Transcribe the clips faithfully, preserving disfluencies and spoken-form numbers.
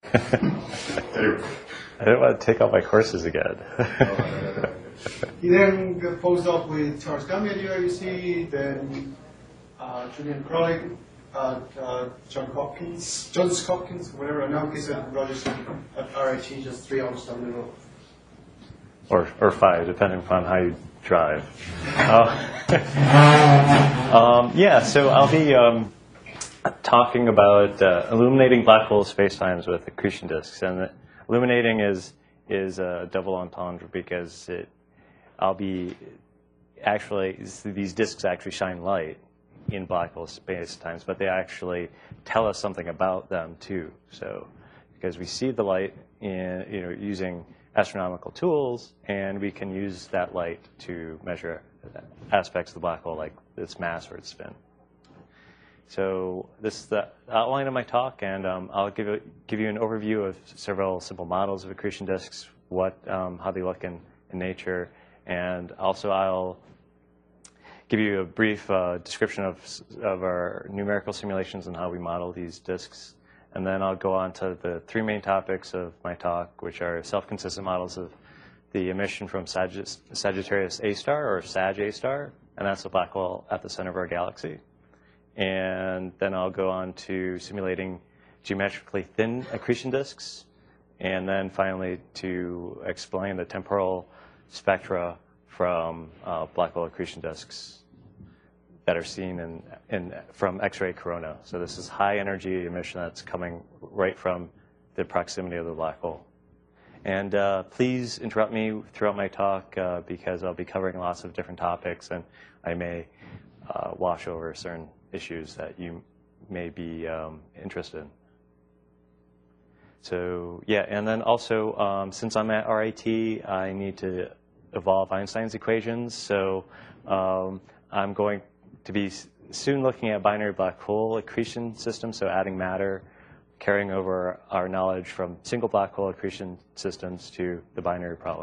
I don't want to take all my courses again. He then posed up with Charles Gambia at U I U C, then uh, Julian Crowley, uh, uh, John Hopkins, Johns Hopkins, whatever, and now he's at Rogers at R I T, just three hours down the road. Or, or five, depending upon how you drive. Uh, um, yeah, so I'll be um, talking about uh, illuminating black hole spacetimes with accretion disks. And the, illuminating is is a double entendre because it, I'll be actually, these disks actually shine light in black hole spacetimes, but they actually tell us something about them too. So, because we see the light in, you know, using astronomical tools, and we can use that light to measure aspects of the black hole, like its mass or its spin. So this is the outline of my talk, and um, I'll give, it, give you an overview of several simple models of accretion disks, what, um, how they look in, in nature, and also I'll give you a brief uh, description of, of our numerical simulations and how we model these disks. And then I'll go on to the three main topics of my talk, which are self-consistent models of the emission from Sagitt Sagittarius A star, or Sag A star, and that's a black hole at the center of our galaxy. And then I'll go on to simulating geometrically thin accretion disks, and then finally to explain the temporal spectra from uh, black hole accretion disks that are seen in, in, from X-ray corona. So this is high energy emission that's coming right from the proximity of the black hole. And uh, please interrupt me throughout my talk uh, because I'll be covering lots of different topics, and I may uh, wash over certain issues that you may be um, interested in. So yeah, and then also um, since I'm at R I T, I need to evolve Einstein's equations. So um, I'm going to be soon looking at binary black hole accretion systems, so adding matter, carrying over our knowledge from single black hole accretion systems to the binary problem.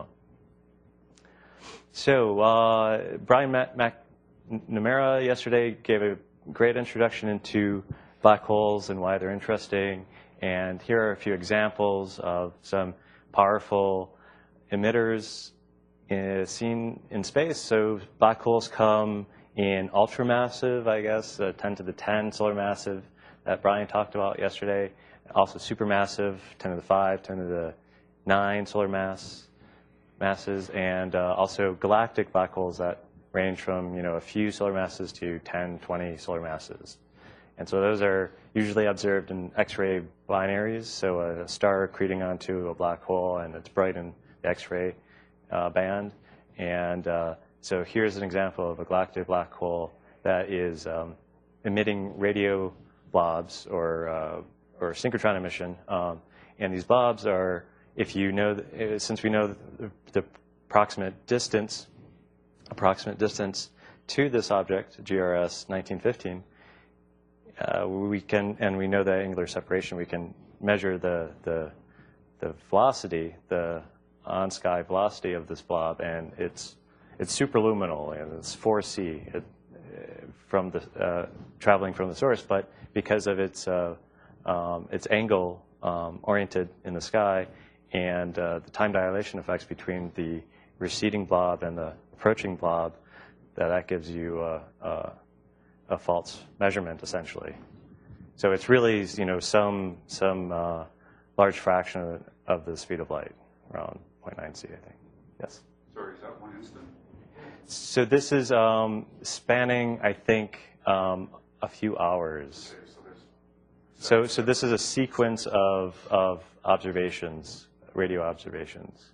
So uh, Brian McNamara yesterday gave a great introduction into black holes and why they're interesting. And here are a few examples of some powerful emitters in, seen in space. So black holes come in ultramassive, I guess, uh, ten to the ten solar massive that Brian talked about yesterday. Also supermassive, ten to the five, ten to the nine solar mass masses, and uh, also galactic black holes that range from, you know, a few solar masses to ten, twenty solar masses. And so those are usually observed in X-ray binaries. So a star accreting onto a black hole, and it's bright in the X-ray uh, band. And uh, so here's an example of a galactic black hole that is um, emitting radio blobs, or uh, or synchrotron emission. Um, and these blobs are, if you know, the, since we know the, the approximate distance, approximate distance to this object, G R S nineteen fifteen, uh, we can, and we know the angular separation, we can measure the the, the velocity, the on-sky velocity of this blob, and it's it's superluminal, and it's four C it, from the uh, traveling from the source, but because of its uh, um, its angle um, oriented in the sky, and uh, the time dilation effects between the receding blob and the approaching blob, that that gives you a, a, a false measurement essentially. So it's really, you know, some some uh, large fraction of, of the speed of light, around zero point nine C, I think. Yes. Sorry, is that one instant? So this is um, spanning, I think, um, a few hours. Okay, so, there's So, so this is a sequence of, of observations, radio observations.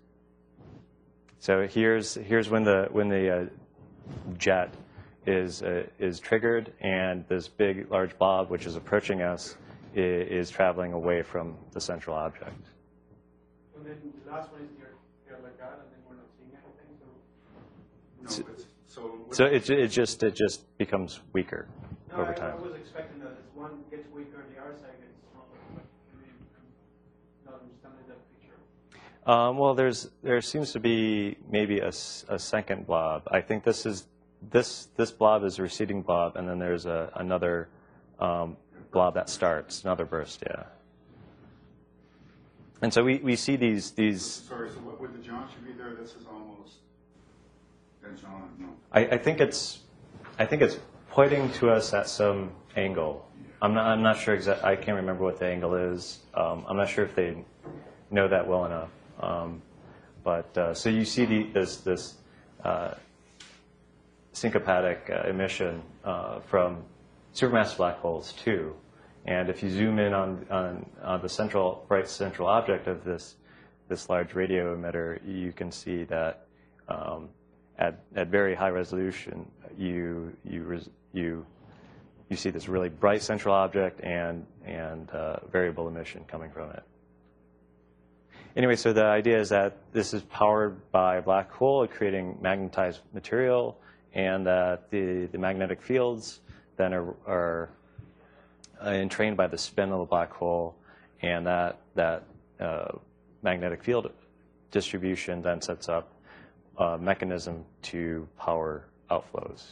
So here's, here's when the, when the uh, jet is, uh, is triggered, and this big, large blob, which is approaching us, is, is traveling away from the central object. And then the last one is your, your Lagarde, and then we're not seeing anything. So, no, it's, so, So it, it, just, it just becomes weaker no, over I, time. I was expecting that as one gets weaker, the other side gets stronger, but maybe I'm not understanding that picture. Um, well, there's there seems to be maybe a, a second blob. I think this is this this blob is a receding blob, and then there's a, another um, blob that starts, another burst. Yeah. And so we, we see these these. Sorry, so what would the geometry be there? This is almost that geometry. No. I, I think it's I think it's pointing to us at some angle. I'm not I'm not sure exactly. I can't remember what the angle is. Um, I'm not sure if they know that well enough. Um, but uh, so you see the, this this uh, syncopatic uh, emission uh, from supermassive black holes too. And if you zoom in on, on, on the central, bright central object of this, this large radio emitter, you can see that um, at, at very high resolution, you, you, res, you, you see this really bright central object and, and uh, variable emission coming from it. Anyway, so the idea is that this is powered by a black hole creating magnetized material, and that the, the magnetic fields then are, are entrained by the spin of the black hole, and that, that uh, magnetic field distribution then sets up a mechanism to power outflows.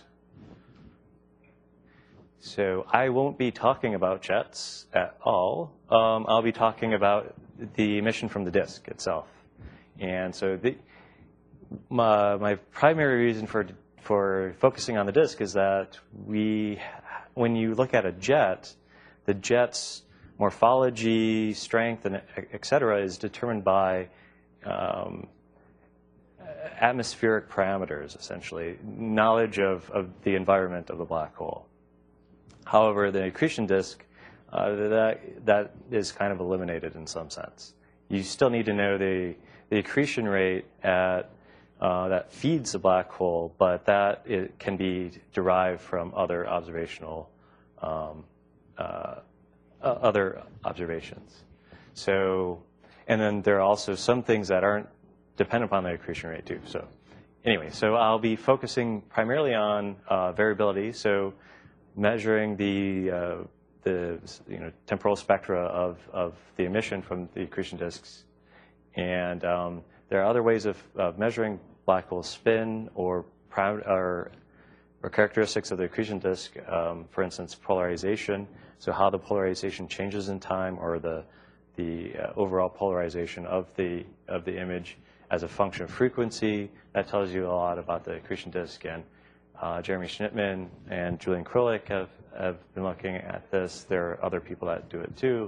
So I won't be talking about jets at all. Um, I'll be talking about the emission from the disk itself. And so the, my, my primary reason for, for focusing on the disk is that we, when you look at a jet, the jet's morphology, strength, and et cetera is determined by um, atmospheric parameters, essentially, knowledge of, of the environment of the black hole. However, the accretion disk, uh, that, that is kind of eliminated in some sense. You still need to know the, the accretion rate at, uh, that feeds the black hole, but that it can be derived from other observational um, Uh, uh, other observations. So, and then there are also some things that aren't dependent upon the accretion rate too. So, anyway, so I'll be focusing primarily on uh, variability. So, measuring the uh, the you know temporal spectra of of the emission from the accretion disks, and um, there are other ways of, of measuring black hole spin or or or characteristics of the accretion disk, um, for instance, polarization, so how the polarization changes in time, or the, the uh, overall polarization of the, of the image as a function of frequency. That tells you a lot about the accretion disk. And uh, Jeremy Schnittman and Julian Krolik have, have been looking at this. There are other people that do it too.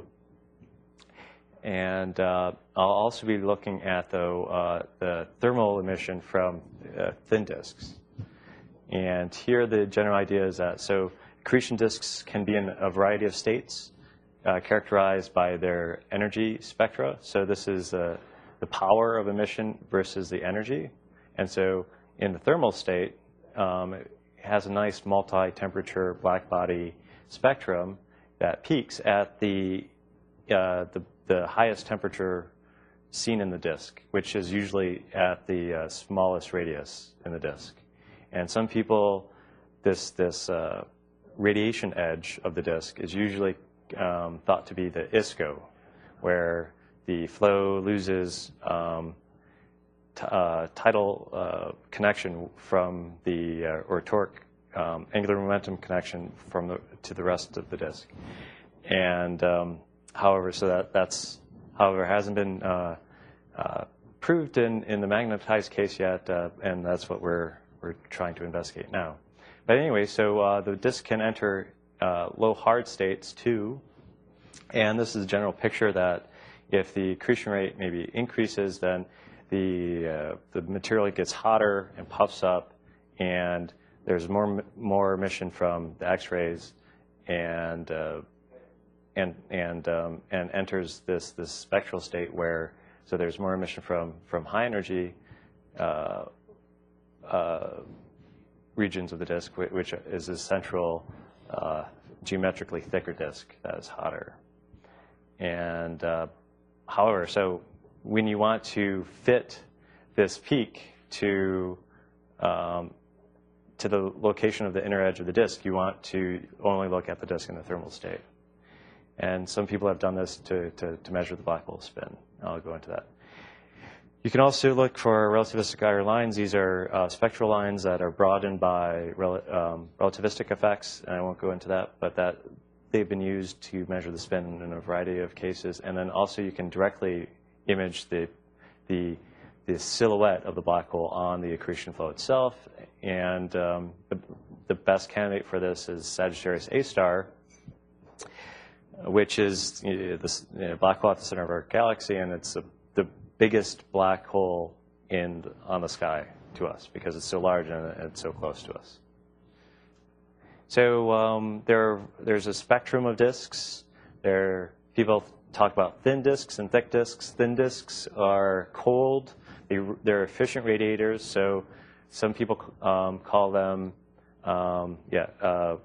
And uh, I'll also be looking at, though, uh, the thermal emission from uh, thin disks. And here the general idea is that, so accretion disks can be in a variety of states, uh, characterized by their energy spectra. So this is uh, the power of emission versus the energy. And so in the thermal state, um, it has a nice multi-temperature black body spectrum that peaks at the, uh, the, the highest temperature seen in the disk, which is usually at the uh, smallest radius in the disk. And some people, this, this uh, radiation edge of the disk is usually um, thought to be the I S C O, where the flow loses um, t uh, tidal uh, connection from the, uh, or torque, um, angular momentum connection from the, to the rest of the disk. And um, however, so that, that's, however, hasn't been uh, uh, proved in, in the magnetized case yet, uh, and that's what we're we're trying to investigate now. But anyway, so uh, the disk can enter uh, low hard states too. And this is a general picture that if the accretion rate maybe increases, then the, uh, the material gets hotter and puffs up, and there's more, more emission from the X-rays, and, uh, and, and, um, and enters this, this spectral state where, so there's more emission from, from high energy uh, Uh, regions of the disk, which is a central, uh, geometrically thicker disk that is hotter. And uh, however, so when you want to fit this peak to um, to the location of the inner edge of the disk, you want to only look at the disk in the thermal state. And some people have done this to, to, to measure the black hole spin. I'll go into that. You can also look for relativistic Eier lines. These are uh, spectral lines that are broadened by rel um, relativistic effects, and I won't go into that, but that they've been used to measure the spin in a variety of cases. And then also you can directly image the, the, the silhouette of the black hole on the accretion flow itself. And um, the, the best candidate for this is Sagittarius A star, which is you know, this you know, black hole at the center of our galaxy, and it's a, the biggest black hole in on the sky to us because it's so large and it's so close to us. So um, there, there's a spectrum of disks. There, people talk about thin disks and thick disks. Thin disks are cold. They, they're efficient radiators. So some people um, call them, um, yeah, uh,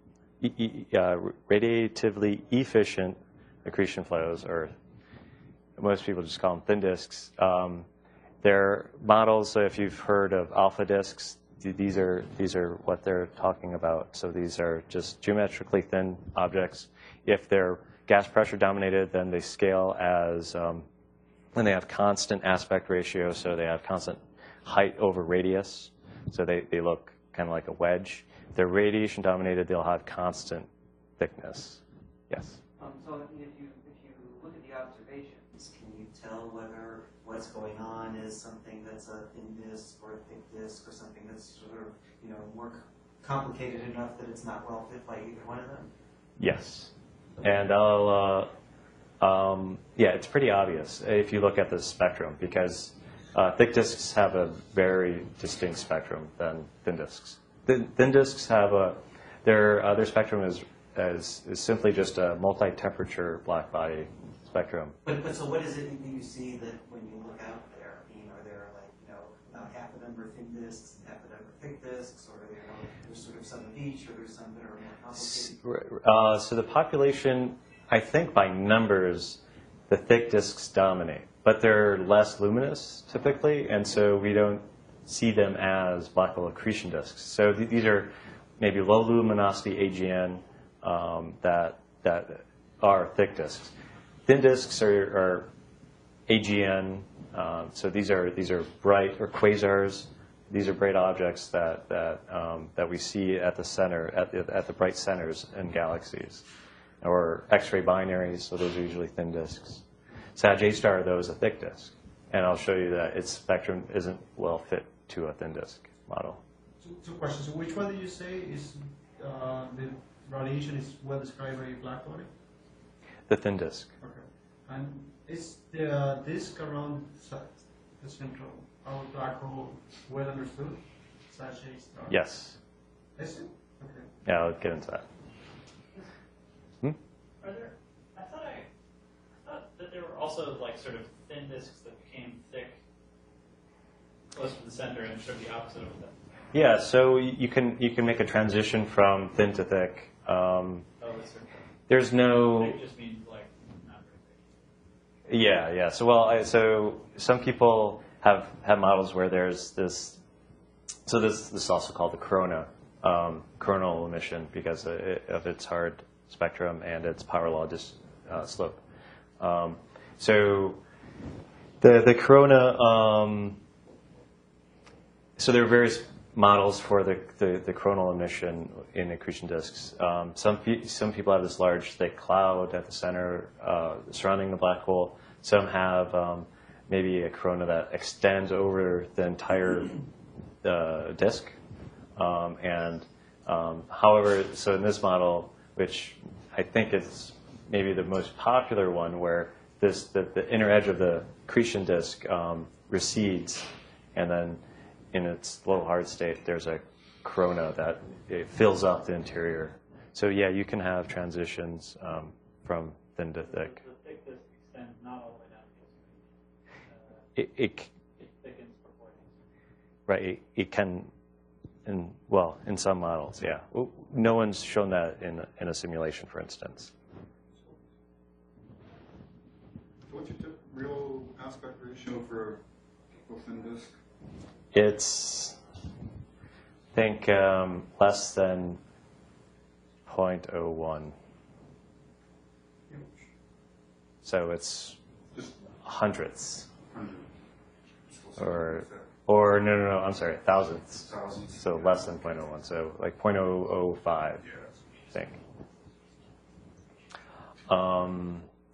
e e uh, radiatively efficient accretion flows, or most people just call them thin disks. Um, they're models. So if you've heard of alpha disks, these are these are what they're talking about. So these are just geometrically thin objects. If they're gas pressure dominated, then they scale as, um, and they have constant aspect ratio. So they have constant height over radius. So they, they look kind of like a wedge. If they're radiation dominated, they'll have constant thickness. Yes. Um, so if you if you look at the observations, can you tell whether what's going on is something that's a thin disk or a thick disk, or something that's sort of you know more complicated enough that it's not well fit by either one of them? Yes, and I'll. Uh, um, yeah, it's pretty obvious if you look at the spectrum, because uh, thick disks have a very distinct spectrum than thin disks. Thin, thin disks have a their uh, their spectrum is, is is simply just a multi-temperature black body spectrum. But, but so what is it that you see that when you look out there? I mean, are there like, you know, about half of them are thin disks, half of them are thick disks, or are there, you know, there's sort of some of each, or there's some that are more complicated? Uh, so the population, I think by numbers, the thick disks dominate, but they're less luminous typically, and so we don't see them as black hole accretion disks. So th these are maybe low luminosity A G N um, that, that are thick disks. Thin disks are, are A G N, um, so these are these are bright, or quasars. These are bright objects that that um, that we see at the center, at the at the bright centers in galaxies, or X-ray binaries. So those are usually thin disks. Sag A star, though, is a thick disk, and I'll show you that its spectrum isn't well fit to a thin disk model. Two, two questions. So which one did you say is uh, the radiation is well described by a black body? The thin disk. Okay. And is the disk around the central our black hole well understood? Sag A star? Yes. Is it? Okay. Yeah, I'll get into that. Hmm? Are there? I thought I, I thought that there were also like sort of thin disks that became thick, close to the center, and sort of the opposite of that. Yeah. So you can you can make a transition from thin to thick. Um, Oh, that's sort of. there's no. It just means like not very thick. Yeah, yeah. So well, I, so some people have have models where there's this. So this this is also called the corona, um, coronal emission, because of, it, of its hard spectrum and its power law dis, uh, slope. Um, so the the corona. Um, so there are various models for the, the, the coronal emission in accretion disks. Um, some, pe some people have this large, thick cloud at the center uh, surrounding the black hole. Some have um, maybe a corona that extends over the entire uh, disk. Um, and um, however, so in this model, which I think is maybe the most popular one, where this the, the inner edge of the accretion disk um, recedes, and then in its low hard state, there's a corona that it fills up the interior. So yeah, you can have transitions um, from thin to thick. The thick disk extends not all the way down to the uh, It, it it thickens before it hits. right. It, it can, in well, in some models, yeah. No one's shown that in in a simulation, for instance. What's your tip, real aspect ratio for a thin disk? It's, I think, um, less than zero point zero one. So it's Just hundredths, hundred. or or no, no, no. I'm sorry, thousandths. Thousands. So less than zero point zero one. So like zero point zero zero five, Yeah. I think. Um,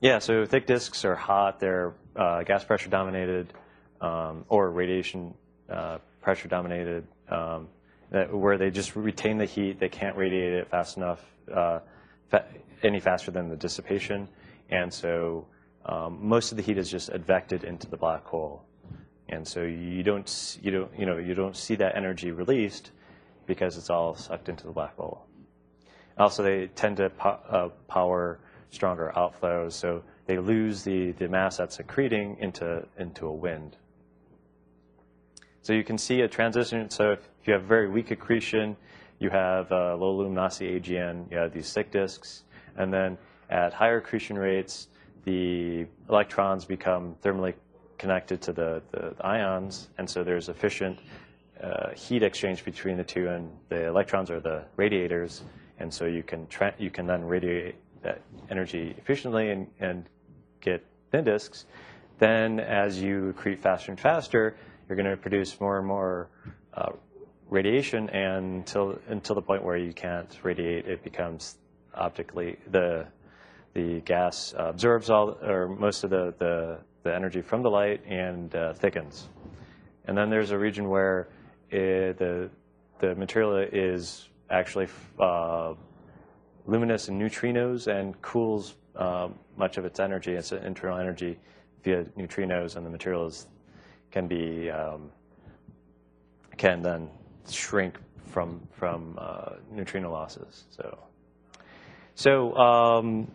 Yeah, so thick disks are hot. They're uh, gas pressure dominated um, or radiation uh, pressure dominated, um, that, where they just retain the heat. They can't radiate it fast enough, uh, fa any faster than the dissipation. And so um, most of the heat is just advected into the black hole. And so you don't, you don't, you know, you don't see that energy released because it's all sucked into the black hole. Also, they tend to po uh, power stronger outflows, so they lose the, the mass that's accreting into, into a wind. So you can see a transition. So if you have very weak accretion, you have uh, low luminosity A G N, you have these thick disks, and then at higher accretion rates, the electrons become thermally connected to the, the, the ions, and so there's efficient uh, heat exchange between the two, and the electrons are the radiators, and so you can, tra you can then radiate that energy efficiently and, and get thin disks. Then as you accrete faster and faster, you're going to produce more and more uh, radiation, and until, until the point where you can't radiate, it becomes optically, the, the gas absorbs all, or most of the, the, the energy from the light and uh, thickens. And then there's a region where it, the, the material is actually uh, luminous in neutrinos and cools um, much of its energy, its internal energy, via neutrinos, and the materials can be um, can then shrink from from uh, neutrino losses. So, so um,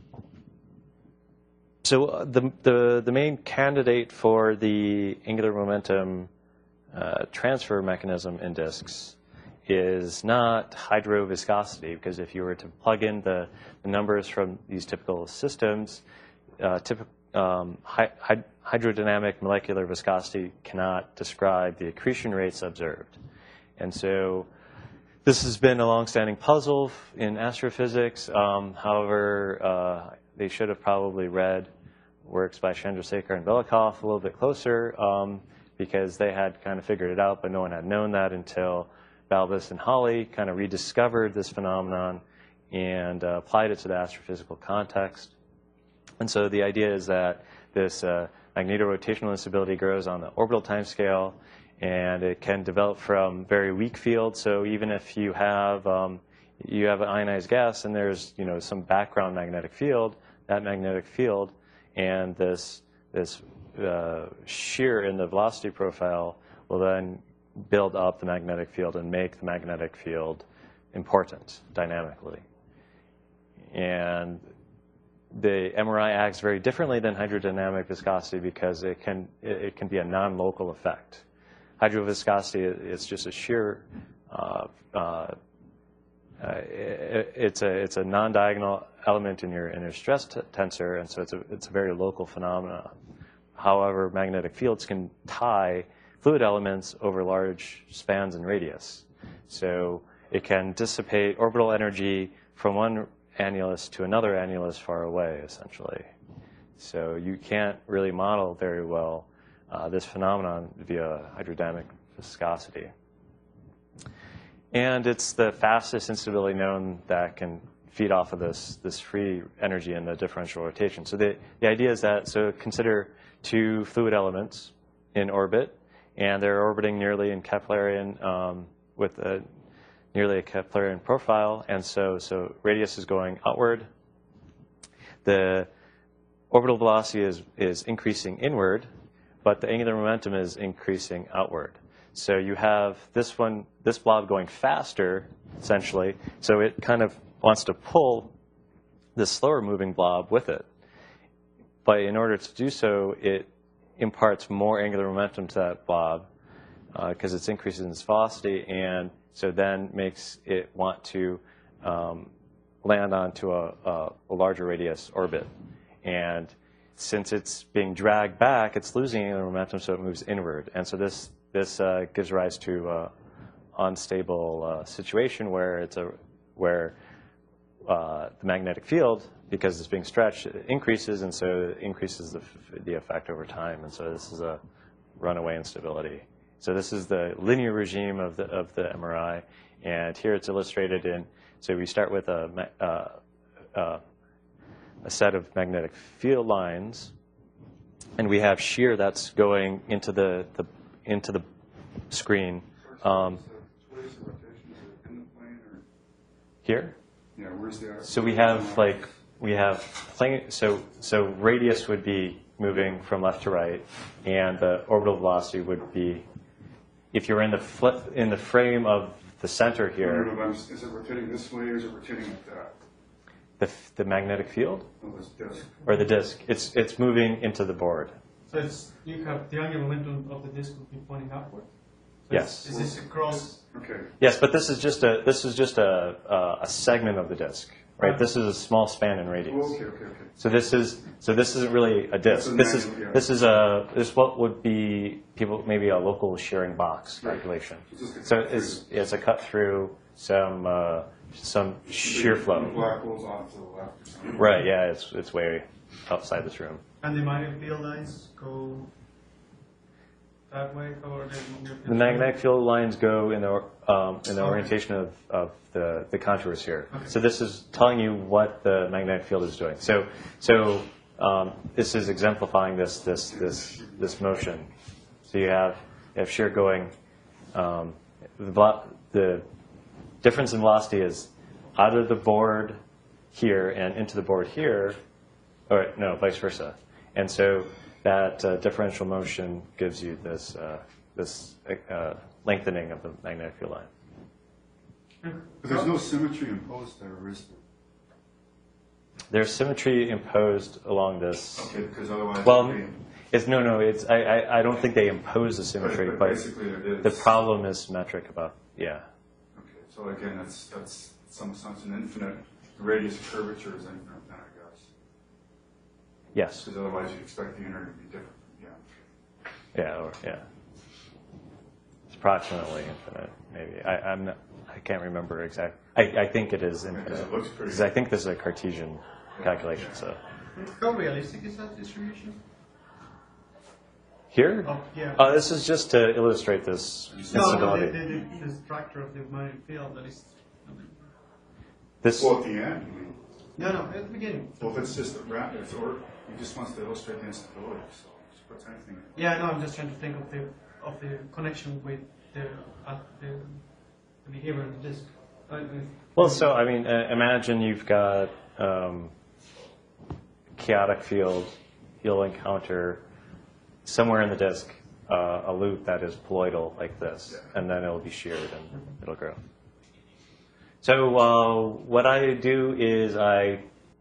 so the the the main candidate for the angular momentum uh, transfer mechanism in disks is not hydroviscosity, because if you were to plug in the, the numbers from these typical systems, uh, typ um, hy hy hydrodynamic molecular viscosity cannot describe the accretion rates observed. And so this has been a long-standing puzzle in astrophysics. Um, however, uh, they should have probably read works by Chandrasekhar and Belikov a little bit closer, um, because they had kind of figured it out, but no one had known that until Balbus and Hawley kind of rediscovered this phenomenon and uh, applied it to the astrophysical context. And so the idea is that this uh, magnetorotational instability grows on the orbital timescale, and it can develop from very weak fields. So even if you have um, you have an ionized gas and there's you know some background magnetic field, that magnetic field and this this uh, shear in the velocity profile will then build up the magnetic field and make the magnetic field important dynamically. And the M R I acts very differently than hydrodynamic viscosity because it can, it can be a non-local effect. Hydroviscosity is just a shear, uh, uh, uh, it, it's a, it's a non-diagonal element in your, in your stress t tensor, and so it's a, it's a very local phenomenon. However, magnetic fields can tie fluid elements over large spans in radius. So it can dissipate orbital energy from one annulus to another annulus far away, essentially. So you can't really model very well uh, this phenomenon via hydrodynamic viscosity. And it's the fastest instability known that can feed off of this, this free energy in the differential rotation. So the, the idea is that, so consider two fluid elements in orbit, and they're orbiting nearly in Keplerian um, with a, nearly a Keplerian profile, and so so radius is going outward. The orbital velocity is is increasing inward, but the angular momentum is increasing outward. So you have this one, this blob going faster, essentially. So it kind of wants to pull this slower moving blob with it, but in order to do so, it imparts more angular momentum to that blob because uh, it's increasing its velocity, and so then makes it want to um, land onto a, a, a larger radius orbit. And since it's being dragged back, it's losing angular momentum, so it moves inward. And so this this uh, gives rise to an unstable uh, situation where it's a where uh, the magnetic field, because it's being stretched, it increases, and so it increases the, the effect over time. And so this is a runaway instability. So this is the linear regime of the, of the M R I. And here it's illustrated in, so we start with a, uh, uh, a set of magnetic field lines, and we have shear that's going into the, the into the screen. Um, Where's the rotation? Is it in the plane or? here. Yeah, where's the? So we have like we have plane. So so radius would be moving from left to right, and the orbital velocity would be, if you're in the flip in the frame of the center No, here, no, no, I'm just- Is it rotating this way or is it rotating like that? the the magnetic field Oh, this disc. or the disk. It's it's moving into the board. So it's, you have the angular momentum of the disk will be pointing upward. So Yes. Is this across? Okay. Yes, but this is just a this is just a a, a segment of the disk, right? This is a small span in radius. Oh, okay, okay, okay. So this is so this isn't really a disk. It's a This is manual, yeah. this is a this is what would be people maybe a local shearing box Right. calculation. It's just a So cut it's through. it's a cut through some uh, some shear The flow. black hole's off to the left or something. Right. Yeah. It's it's way outside this room. And the magnetic field lines go that way, or the The magnetic field lines go in the um, in the Okay. orientation of, of the, the contours here. Okay. So this is telling you what the magnetic field is doing. So so um, this is exemplifying this this this this motion. So you have you have shear going. Um, the, vel- the difference in velocity is out of the board here and into the board here, or no, vice versa. And so that uh, differential motion gives you this uh, this uh, lengthening of the magnetic field line. But there's no symmetry imposed there, or is there? There's symmetry imposed along this. Okay, because otherwise. Well, it'd be- it's no, no. It's I, I, I don't think they impose the symmetry, but but basically it is. the problem is symmetric about yeah. Okay, so again, that's, that's some sense an infinite, the radius of curvature is infinite then, I guess. Yes. Because otherwise you'd expect the inner to be different, yeah. Yeah. Or, yeah. It's approximately infinite, maybe. I, I'm not, I can't remember exactly. I, I think it is Because infinite it looks pretty. because I think this is a Cartesian calculation. So How realistic is that distribution? here. Oh, yeah. Uh, this is just to illustrate this no, no, instability. the, the, the structure of the magnetic field that is. This, Well, at the end, I mean, No, no, at the beginning. well, if it's just a rapid, it's or, he just wants to illustrate the instability, so just puts anything in. Yeah, no, I'm just trying to think of the of the connection with the uh, the, the behavior of the disk. Uh, well, so I mean, uh, imagine you've got um, chaotic field. You'll encounter somewhere in the disk uh, a loop that is poloidal like this, and then it'll be sheared and it'll grow. So uh, what I do is I,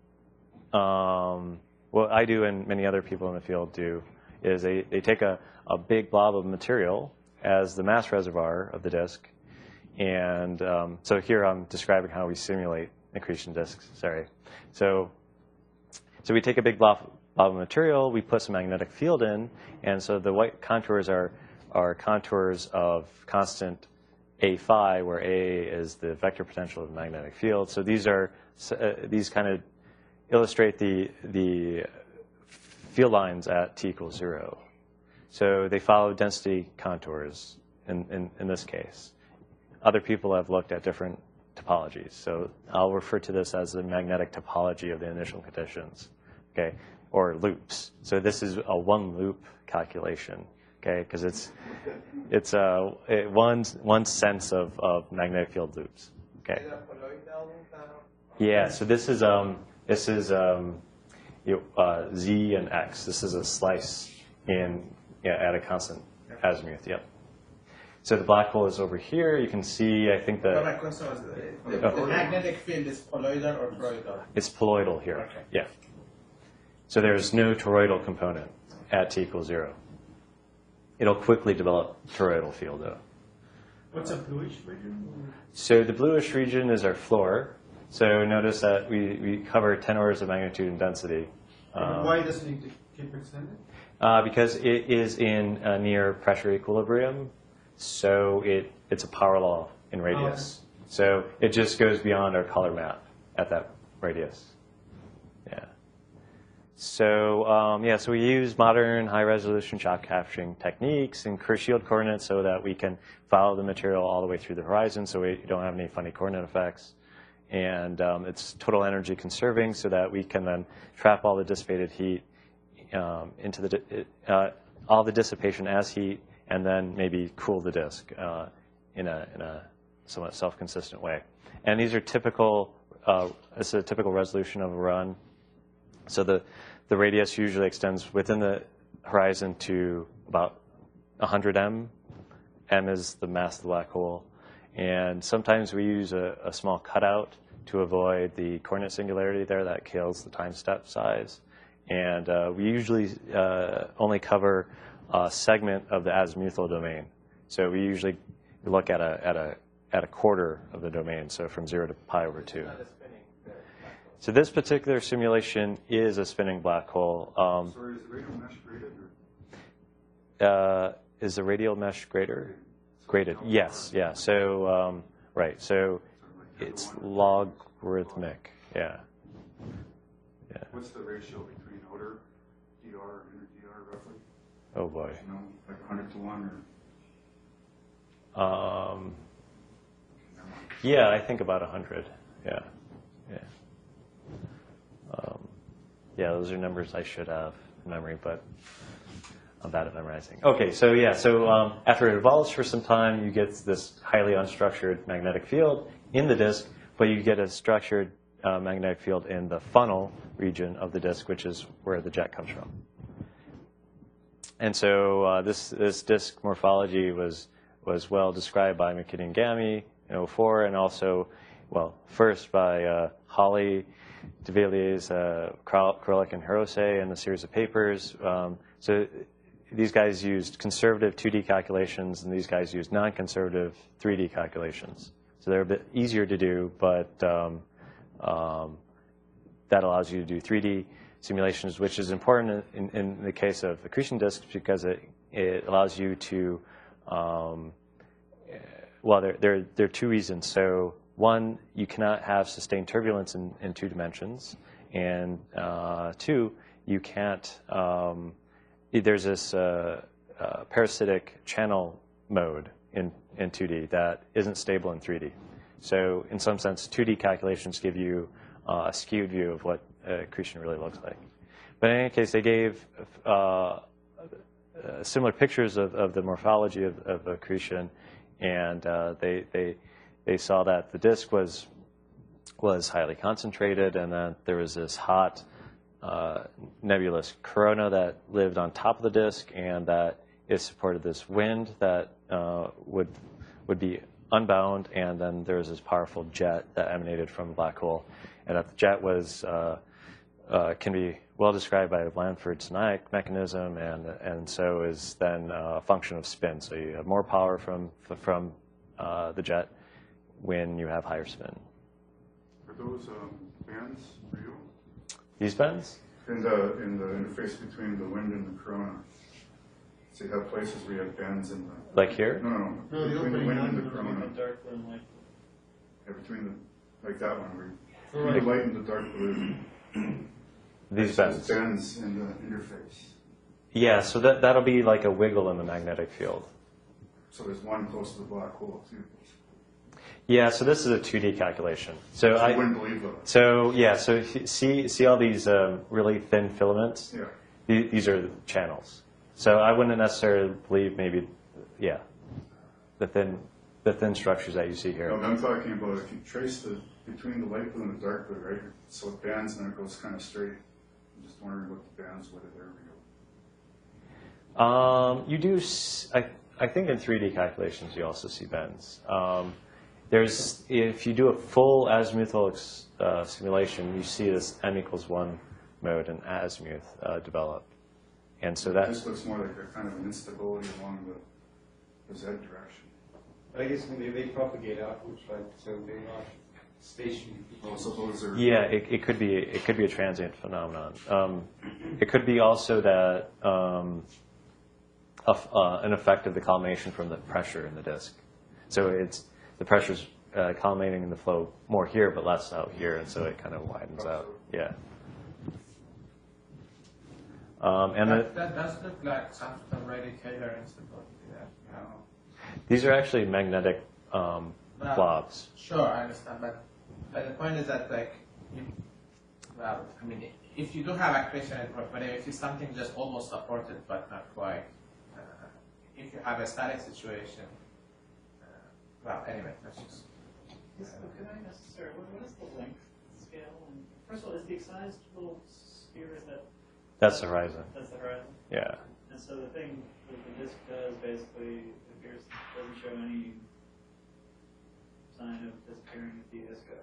um, what I do and many other people in the field do is they, they take a, a big blob of material as the mass reservoir of the disk. And um, so here I'm describing how we simulate accretion disks. Sorry. So, so we take a big blob, blob of material, we put some magnetic field in, and so the white contours are, are contours of constant A phi, where A is the vector potential of the magnetic field. So these are uh, these kind of illustrate the the field lines at t equals zero. So they follow density contours in, in, in this case. Other people have looked at different topologies. So I'll refer to this as the magnetic topology of the initial conditions, okay, or loops. So this is a one loop calculation. Okay, because it's it's uh, it, one one sense of, of magnetic field loops. Okay. Yeah. So this is um this is um you, uh, z and x. This is a slice in yeah, at a constant azimuth. Yep. So the black hole is over here. You can see. I think But my the question was, the, the, Oh. the magnetic field is poloidal or toroidal? it's poloidal here. Okay. Yeah. So there's no toroidal component at t equals zero. It'll quickly develop toroidal field though. What's a bluish region? So the bluish region is our floor. So notice that we, we cover ten orders of magnitude in density. Um, Why doesn't it keep extended? uh, because it is in a near pressure equilibrium. So it, it's a power law in radius. So it just goes beyond our color map at that radius. Yeah. So um, yeah, so we use modern high-resolution shock capturing techniques and Kerr shield coordinates so that we can follow the material all the way through the horizon, so we don't have any funny coordinate effects. and um, it's total energy conserving, so that we can then trap all the dissipated heat um, into the uh, all the dissipation as heat, and then maybe cool the disk uh, in a in a somewhat self-consistent way. And these are typical. Uh, it's a typical resolution of a run. So the the radius usually extends within the horizon to about one hundred M. M is the mass of the black hole. And sometimes we use a, a small cutout to avoid the coordinate singularity there that kills the time step size. And uh, we usually uh, only cover a segment of the azimuthal domain. So we usually look at a, at a, at a quarter of the domain, so from zero to pi over two. So this particular simulation is a spinning black hole. Um, Sorry, is the radial mesh graded? Or? uh, is the radial mesh greater? Graded, yes, yeah. So, um, right, so it's logarithmic, yeah. Yeah. What's the ratio between outer D R and inner D R roughly? Oh boy. You know, like one hundred to one or? Um, yeah, I think about one hundred, yeah, yeah. Um, yeah, those are numbers I should have in memory, but I'm bad at memorizing. Okay, so yeah, so um, after it evolves for some time, you get this highly unstructured magnetic field in the disk, but you get a structured uh, magnetic field in the funnel region of the disk, which is where the jet comes from. And so uh, this this disk morphology was was well described by McKinney and Gamy in oh four, and also, well, first by uh, Hawley, de Villiers, uh, Krolik, and Hirose in a series of papers. Um, so these guys used conservative two D calculations, and these guys used non-conservative three D calculations. So they're a bit easier to do, but um, um, that allows you to do three D simulations, which is important in, in the case of accretion disks because it, it allows you to, um, well, there, there, there are two reasons. So one, you cannot have sustained turbulence in, in two dimensions, and uh, two, you can't, um, there's this uh, uh, parasitic channel mode in, in two D that isn't stable in three D. So in some sense, two D calculations give you uh, a skewed view of what uh, accretion really looks like. But in any case, they gave uh, uh, similar pictures of, of the morphology of, of accretion, and uh, they, they, they saw that the disk was, was highly concentrated, and that there was this hot uh, nebulous corona that lived on top of the disk, and that it supported this wind that uh, would, would be unbound, and then there was this powerful jet that emanated from the black hole, and that the jet was uh, uh, can be well described by Blandford-Snark mechanism, and and so is then a function of spin. So you have more power from from uh, the jet when you have higher spin. Are those um, bands real? These bends? In the in the interface between the wind and the corona. So you have places where you have bends in the. Like here? No, no, no. No, the between the opening wind and line the would be corona. Dark blue and light Yeah, between the like that one where So you, like- the light and the dark blue. These There's bends. bends in the interface. Yeah, so that, that'll be like a wiggle in the magnetic field. So there's one close to the black hole too. Yeah, so this is a two D calculation. So So I you wouldn't believe that. so yeah, so if you see see all these um, really thin filaments. Yeah. These, these are the channels. So I wouldn't necessarily believe maybe, yeah, the thin the thin structures that you see here. No, I'm talking about if you trace the between the light blue and the dark blue, right? So it bends and then it goes kind of straight. I'm just wondering what the bands, whether they're real. Um, you do, s- I, I think in three D calculations you also see bends. Um, there's, if you do a full azimuthal ex, uh, simulation, you see this m equals one mode in azimuth uh, develop. And so that, This looks more like a kind of an instability along the, the Z direction. I guess maybe they propagate outwards, right? So they're not stationary. Oh, so those are. yeah, it, it could be, it could be a transient phenomenon. Um, it could be also that um, a f uh, an effect of the collimation from the pressure in the disk. So it's the pressure's uh, collimating the flow more here, but less out here, and so it kind of widens out. Yeah. Um, and the, That, that does look like some sort of radicator instability there. You know. these are actually magnetic um, Well, blobs. Sure, I understand, but But the point is that, like, you, well, I mean, if you do have accretion, but if it's something just almost supported but not quite, uh, if you have a static situation, uh, well, anyway, that's just. Is, can I ask, sir, what, what is the length scale? And first of all, is the excised little sphere, is that? That's the horizon. That's the horizon? Yeah. And so the thing that the disk does basically appears, doesn't show any sign of disappearing at the ISCO.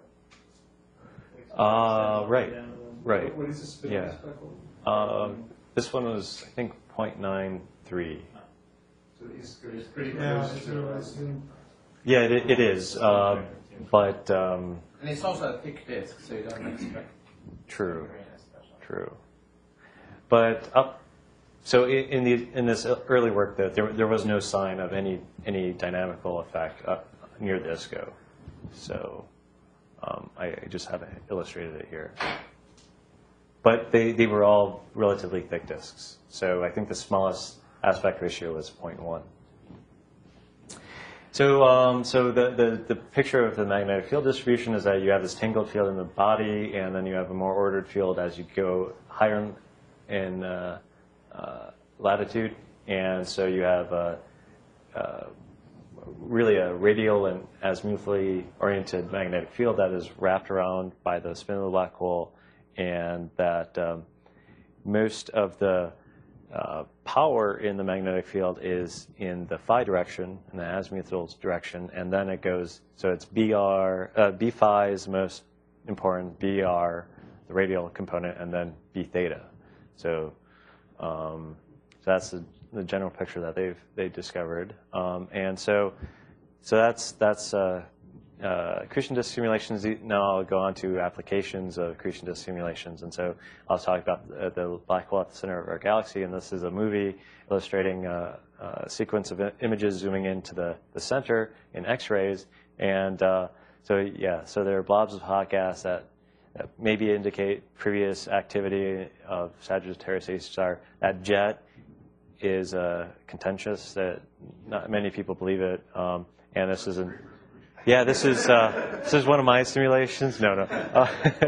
Uh, right, right. What is the spin Yeah. of this black hole? Um, this one was, I think, zero point nine three. So it's, it's pretty Yeah, close it's to a- horizon. Yeah, it, it is. Uh, but um, And it's also a thick disk, so you don't expect true, grain especially. true. But up, so in, in the in this early work, that there there was no sign of any any dynamical effect up near the ISCO. So um, I, I just haven't illustrated it here. But they, they were all relatively thick disks. So I think the smallest aspect ratio was zero point one. So, um, so the, the, the picture of the magnetic field distribution is that you have this tangled field in the body, and then you have a more ordered field as you go higher in, in uh, uh, latitude. And so you have a, uh, really a radial and azimuthally oriented magnetic field that is wrapped around by the spin of the black hole, and that um, most of the uh, power in the magnetic field is in the phi direction, in the azimuthal direction, and then it goes, so it's B R, uh, B phi is the most important, B R, the radial component, and then B theta. So, um, so that's the, the general picture that they've they discovered, um, and so so that's that's uh, uh, accretion disk simulations. Now I'll go on to applications of accretion disk simulations, and so I'll talk about the, the black hole at the center of our galaxy, and this is a movie illustrating a, a sequence of images zooming into the, the center in X-rays, and uh, so yeah, so there are blobs of hot gas that, that maybe indicate previous activity of Sagittarius A star. That jet is uh, contentious, that not many people believe it, um, and this is an Yeah, this is uh, this is one of my simulations. No, no. Uh,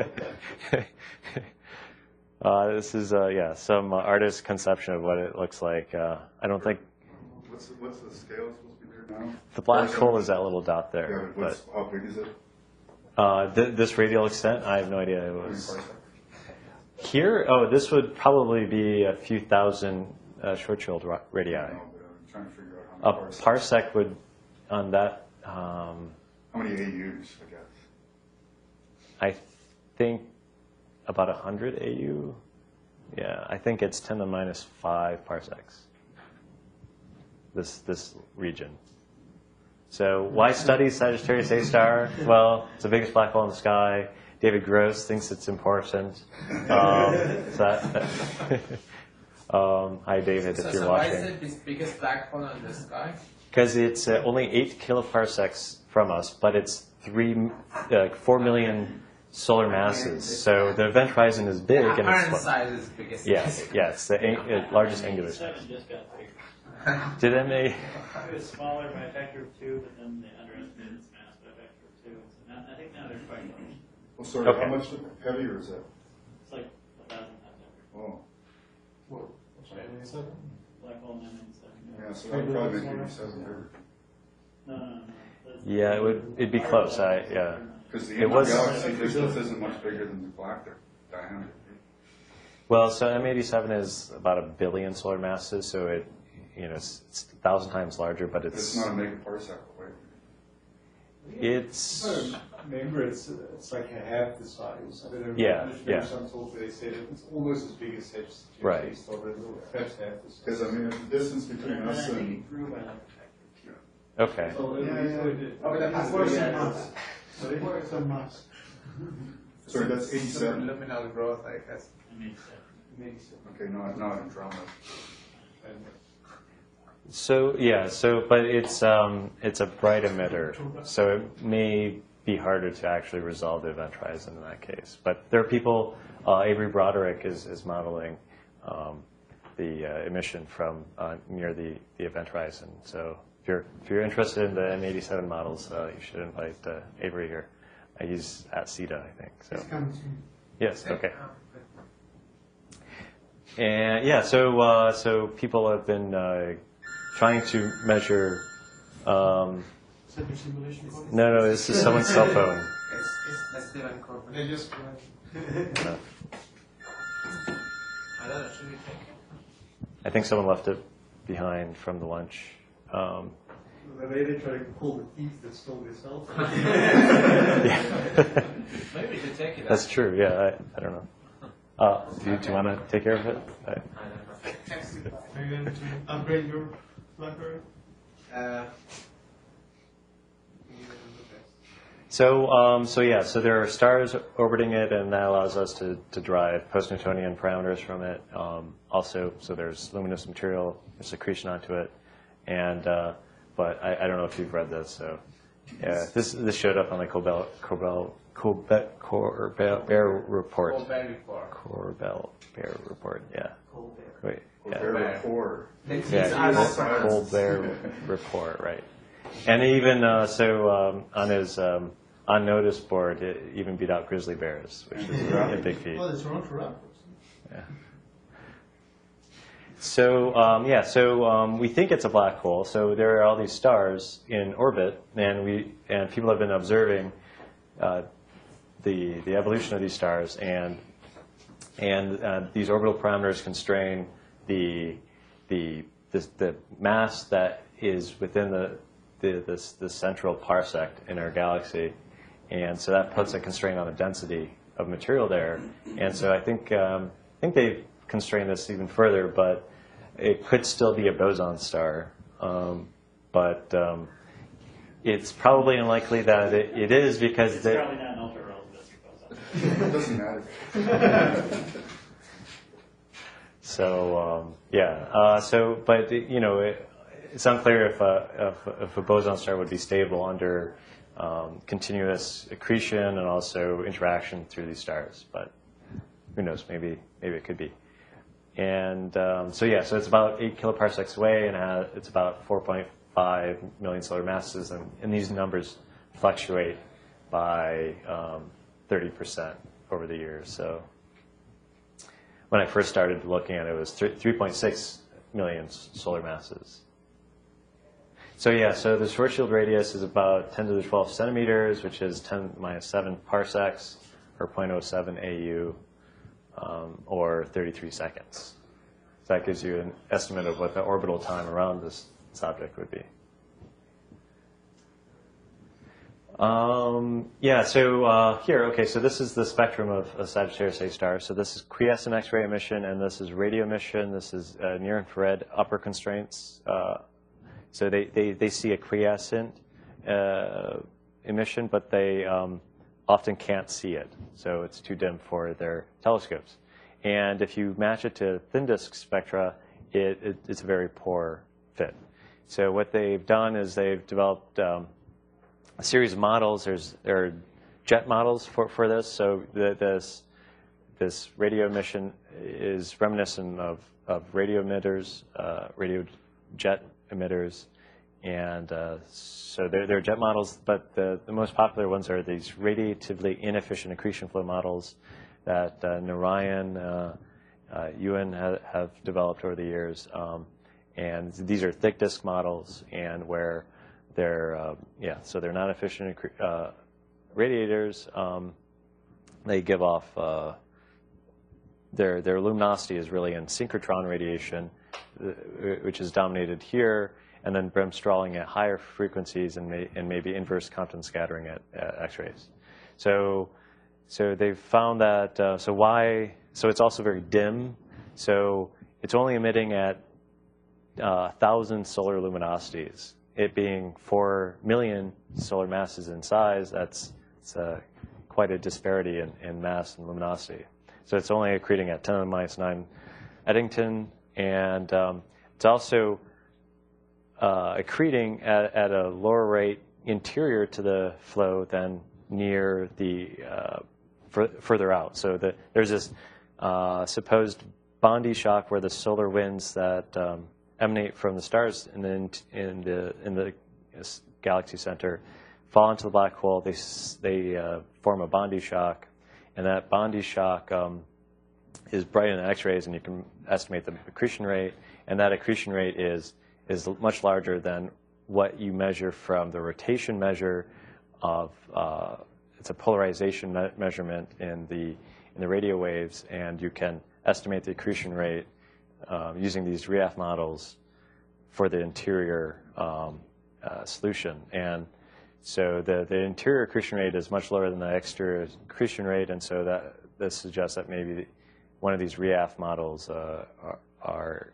uh, this is uh, yeah, some uh, artist's conception of what it looks like. Uh, I don't think What's the, what's the scale supposed to be there now? the black Parsec? hole is that little dot Yeah, there, but what's, but how big is it? uh, th this radial extent, I have no idea. It How many was parsecs? here. Oh, this would probably be a few thousand uh, Schwarzschild ra- radii. I don't know, but I'm trying to figure out A how many parsecs. parsec would on that. Um, How many A Us, I guess? I think about one hundred A U. Yeah, I think it's ten to the minus five parsecs, this this region. So why study Sagittarius A star? Well, it's the biggest black hole in the sky. David Gross thinks it's important. Um, so that, um, hi, David, So, if you're so why watching. is it the biggest black hole in the sky? Because it's uh, only eight kiloparsecs from us, but it's three, uh, four million solar masses. So the event horizon is big, The and apparent it's size is biggest. yes, yes, the an- uh, largest angular size. Seven just got bigger. Did M A? It was smaller by a factor of two, but then they underestimated its mass by a factor of two. So now, I think now they're quite large. Well, sorry, Okay. how much heavier is that? It's like a thousand times heavier. Oh, What? ninety-seven? Black hole nine ninety-seven. yeah, so that would probably make eighty-seven bigger. No, no, no. That's- Yeah, it would. It'd be close. I yeah. Because the It was- galaxy distance isn't much bigger than the galactic diameter. Well, so M eighty-seven is about a billion solar masses, so it, you know, it's, it's a thousand times larger, but It's it's not a megaparsec away. it's If I remember, it's, it's like a half the size. I mean, there- Yeah, there's yeah. some talk where they said it's almost as big as Sagittarius Right. A star, but a little- perhaps half the size. Because, I mean, the distance between And us I think and, it grew by like a factor of two. okay. Oh, it- Yeah, it- yeah. it- Oh, that has worse to be than added. us. It works on Mars. sorry, that's eighty-seven. Luminal growth, I guess. I mean, so- Okay, not, not Andromeda. So yeah, so but it's um it's a bright emitter, so it may be harder to actually resolve the event horizon in that case. But there are people. Uh, Avery Broderick is is modeling um, the uh, emission from uh, near the, the event horizon. So if you're if you're interested in the M eighty-seven models, uh, you should invite uh, Avery here. I use at CETA, I think. So It's coming soon. yes, okay. And yeah, so uh, so people have been uh, trying to measure. Um, Is that your simulation code? no, no, this is someone's cell phone. It's, it's, it's still incorporated. They just. Uh, I don't know, should we take it? I think someone left it behind from the lunch. Um, The lady tried to pull the thief that stole the cell phone. yeah. Maybe we should take it. That's true. Yeah, I, I don't know. Uh, do you, do you want to take care of it? I, I don't know. Are you going to upgrade your BlackBerry? Uh, So, um, so yeah, so there are stars orbiting it, and that allows us to, to derive post-Newtonian parameters from it. Um, also, so there's luminous material, there's accretion onto it, and uh, but I, I don't know if you've read this. So, yeah, this this showed up on the Corbel Corbel Corbel Corbel report. Colbert report. Corbel Bear report. Yeah. Colbert. Wait. Yeah. Colbert four. It's, Yeah, it's us. Col- Colbert report, right? And even uh, so, um, on his um, on notice board, it even beat out grizzly bears, which is a, a big feat. Well, it's Toronto Raptors. Yeah. So um, yeah, so um, we think it's a black hole. So there are all these stars in orbit, and we and people have been observing uh, the the evolution of these stars, and and uh, these orbital parameters constrain the the the, the mass that is within the the this the central parsec in our galaxy, and so that puts a constraint on the density of material there. And so I think um, I think they've constrained this even further, but it could still be a boson star. Um, but um, it's probably unlikely that it, it is because It's they, probably not an ultra-relativistic boson. It doesn't matter. so um, yeah. Uh, so but you know it, it's unclear if a if, if a boson star would be stable under um, continuous accretion and also interaction through these stars. But who knows? Maybe maybe it could be. And um, so yeah, so it's about eight kiloparsecs away, and uh, it's about four point five million solar masses, and, and these numbers fluctuate by um, thirty percent over the years. So when I first started looking at it, it was three point six million solar masses. So yeah, so the Schwarzschild radius is about ten to the twelve centimeters, which is ten minus seven parsecs, or zero point zero seven A U. Um, or thirty-three seconds. So that gives you an estimate of what the orbital time around this, this object would be. Um, yeah, so uh, here, okay, so this is the spectrum of a Sagittarius A star. So this is quiescent X-ray emission, and this is radio emission. This is uh, near-infrared upper constraints. Uh, so they, they, they see a quiescent uh, emission, but they um, often can't see it, so it's too dim for their telescopes. And if you match it to thin disk spectra, it, it, it's a very poor fit. So what they've done is they've developed um, a series of models. There's there are jet models for, for this. So the, this this radio emission is reminiscent of, of radio emitters, uh, radio jet emitters. And uh, so they're, they're jet models, but the, the most popular ones are these radiatively inefficient accretion flow models that uh, Narayan, uh, uh, Ewan ha have developed over the years. Um, and these are thick disk models, and where they're, uh, yeah, so they're not efficient uh, radiators. Um, they give off, uh, their, their luminosity is really in synchrotron radiation, which is dominated here, and then bremsstrahlung at higher frequencies, and, may, and maybe inverse Compton scattering at, at X-rays. So, so they've found that, uh, so why, so it's also very dim. So it's only emitting at uh, one thousand solar luminosities. It being four million solar masses in size, that's it's, uh, quite a disparity in, in mass and luminosity. So it's only accreting at ten to the minus nine Eddington, and um, it's also Uh, accreting at, at a lower rate interior to the flow than near the uh, further out. So the, there's this uh, supposed Bondi shock where the solar winds that um, emanate from the stars in the, in the in the galaxy center fall into the black hole. They, s- they uh, form a Bondi shock, and that Bondi shock um, is brighter than X-rays, and you can estimate the accretion rate, and that accretion rate is, is much larger than what you measure from the rotation measure of, uh, it's a polarization me measurement in the, in the radio waves, and you can estimate the accretion rate um, using these R I A F models for the interior um, uh, solution. And so the, the interior accretion rate is much lower than the exterior accretion rate, and so that this suggests that maybe one of these R I A F models uh, are, are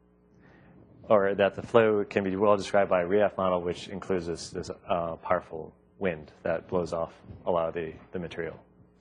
or that the flow can be well described by a R I A F model, which includes this, this uh, powerful wind that blows off a lot of the, the material.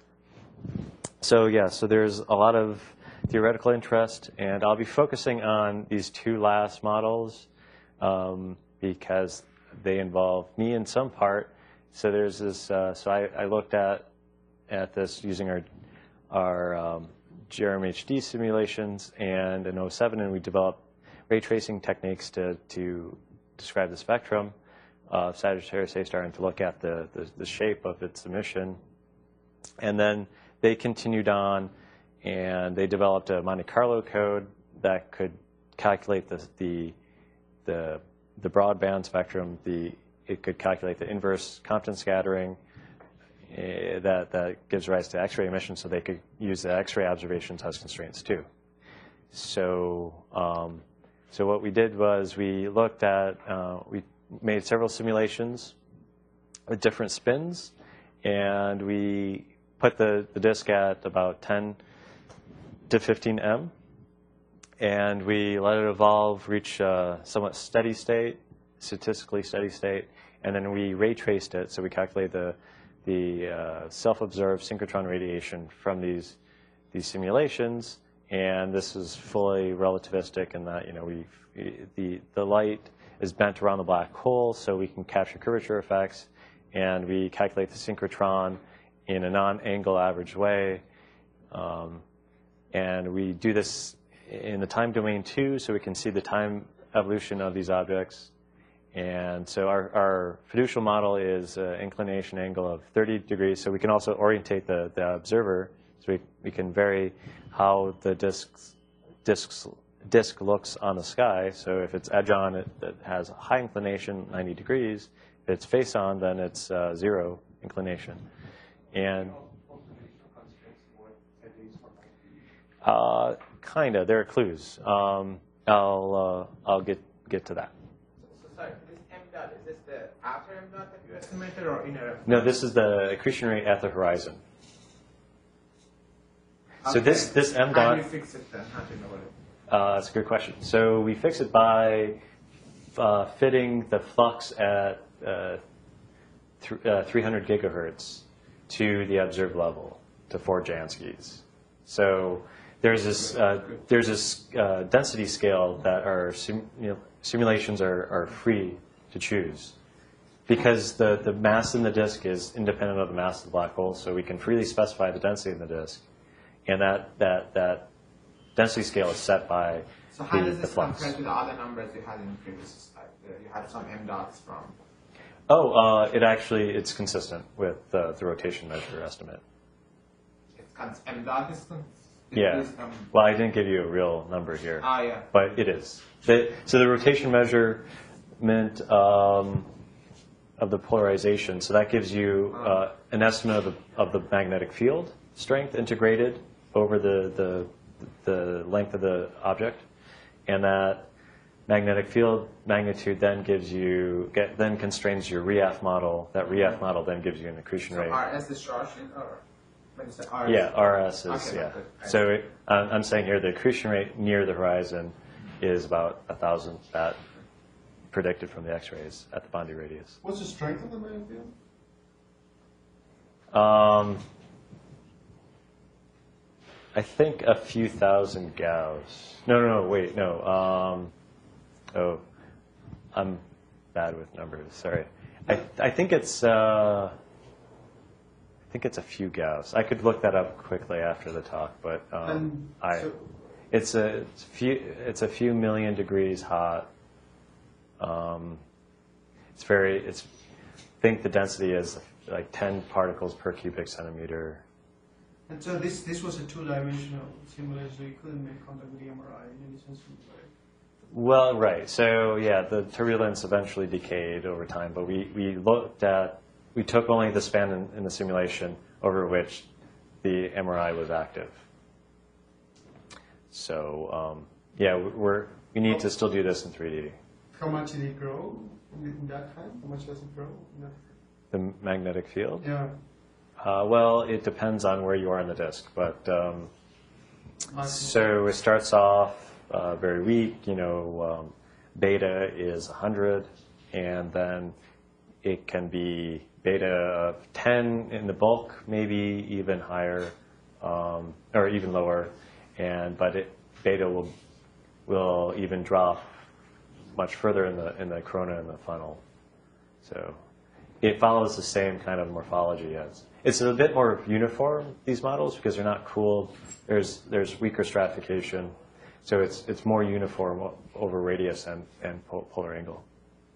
So yeah, so there's a lot of theoretical interest, and I'll be focusing on these two last models um, because they involve me in some part. So there's this. Uh, so I, I looked at at this using our our um, G R M H D simulations, and in oh seven, and we developed ray tracing techniques to to describe the spectrum of Sagittarius A star and to look at the, the the shape of its emission. And then they continued on, and they developed a Monte Carlo code that could calculate the the the, the broadband spectrum. The it could calculate the inverse Compton scattering uh, that that gives rise to X-ray emission. So they could use the X-ray observations as constraints too. So um, so what we did was we looked at uh, we made several simulations with different spins, and we put the, the disk at about ten to fifteen M, and we let it evolve, reach a somewhat steady state, statistically steady state, and then we ray traced it. So we calculate the, the uh, self-observed synchrotron radiation from these, these simulations, and this is fully relativistic in that, you know, we the, the light is bent around the black hole, so we can capture curvature effects, and we calculate the synchrotron in a non-angle average way. Um, and we do this in the time domain too, so we can see the time evolution of these objects. And so our, our fiducial model is an inclination angle of thirty degrees, so we can also orientate the, the observer, so we, we can vary how the disk's, disk's, disk looks on the sky. So if it's edge on, it, it has a high inclination, ninety degrees. If it's face on, then it's uh, zero inclination. And uh, kind of, there are clues. Um, I'll uh, I'll get get to that. So, so sorry, this M dot, is this the outer M dot that you estimated or inner? No, this is the accretion rate at the horizon. So Okay. this this M How dot. do you fix it then? How do you know what it is? Uh, that's a good question. So we fix it by uh, fitting the flux at uh, th uh, three hundred gigahertz to the observed level, to four Janskys. So there's this uh, there's this uh, density scale that our sim you know, simulations are, are free to choose, because the, the mass in the disk is independent of the mass of the black hole, so we can freely specify the density in the disk, and that that that density scale is set by So how the, does the this flux. compare to the other numbers you had in the previous slide? Uh, You had some M dots from. Oh, uh, it actually it's consistent with uh, the rotation measure estimate. It's cons- M dot is cons- it Yeah. is, um, Well, I didn't give you a real number here, Ah, yeah. but it is. The, so the rotation measurement um, of the polarization, so that gives you uh, an estimate of the, of the magnetic field strength integrated over the, the, the length of the object, and that magnetic field magnitude then gives you, get, then constrains your R I A F model. That R I A F model then gives you an accretion So rate. R S is Schwarzschild or when you say R S? Yeah, R S is, Okay, yeah. good. I So it, I'm I'm saying here the accretion rate near the horizon is about a thousand that predicted from the X-rays at the Bondi radius. What's the strength of the magnetic field? Um, I think a few thousand Gauss. No, no, no, wait, no. Um, oh, I'm bad with numbers. Sorry. I I think it's uh, I think it's a few Gauss. I could look that up quickly after the talk, but um, And I so- it's a it's few it's a few million degrees hot. Um, it's very it's think the density is like ten particles per cubic centimeter. And so this this was a two-dimensional simulation, so you couldn't make contact with the M R I in any sense, right? Well, right. So yeah, the turbulence eventually decayed over time, but we, we looked at, we took only the span in, in the simulation over which the M R I was active. So um, yeah, we're, we need to still do this in three D. How much did it grow in that time? How much does it grow? In that? The magnetic field? Yeah. Uh, well, it depends on where you are in the disk, but um, so it starts off uh, very weak. You know, um, beta is one hundred, and then it can be beta of ten in the bulk, maybe even higher, um, or even lower, and but it, beta will will even drop much further in the in the corona in the funnel. So it follows the same kind of morphology as. It's a bit more uniform, these models, because they're not cooled. There's there's weaker stratification, so it's it's more uniform over radius and and polar angle.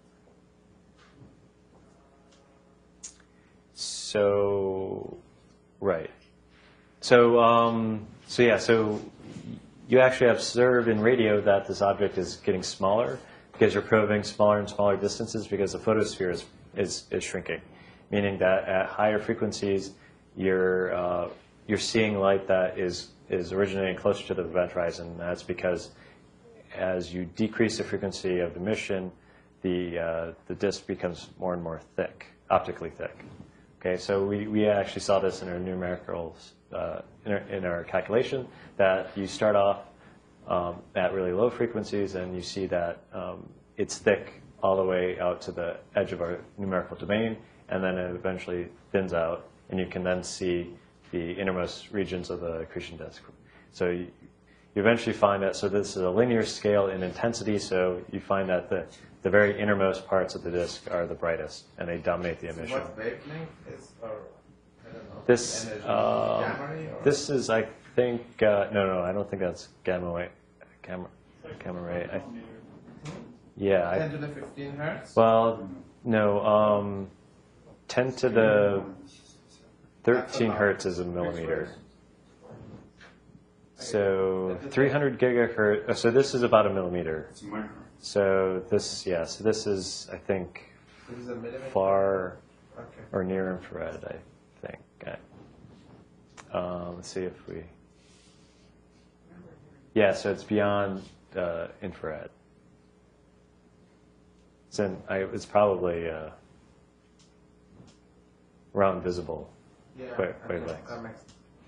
So, right. So um, so yeah. So you actually observe in radio that this object is getting smaller because you're probing smaller and smaller distances because the photosphere is is, is shrinking. Meaning that at higher frequencies, you're uh, you're seeing light that is is originating closer to the event horizon. That's because as you decrease the frequency of emission, the uh, the disk becomes more and more thick, optically thick. Okay, so we, we actually saw this in our numerical uh, in, our, in our calculation that you start off um, at really low frequencies and you see that um, it's thick all the way out to the edge of our numerical domain. And then it eventually thins out, and you can then see the innermost regions of the accretion disk. So you, you eventually find that, so this is a linear scale in intensity, so you find that the, the very innermost parts of the disk are the brightest, and they dominate the emission. What wavelength is, or I don't know. This, energy, uh, gamma ray, or? this is, I think, uh, no, no, I don't think that's gamma ray. Gamma, gamma ray. I, yeah. ten I, to the fifteen hertz? well, no. Um, ten to the thirteen hertz is a millimeter. So three hundred gigahertz. So this is about a millimeter. It's a micron. So this, yeah. So this is, I think, This is a millimeter? far Okay. or near infrared. I think. I, um, let's see if we. Yeah. So it's beyond uh, infrared. It's in. I, it's probably. Uh, around visible Yeah, wa- okay, wavelengths. that makes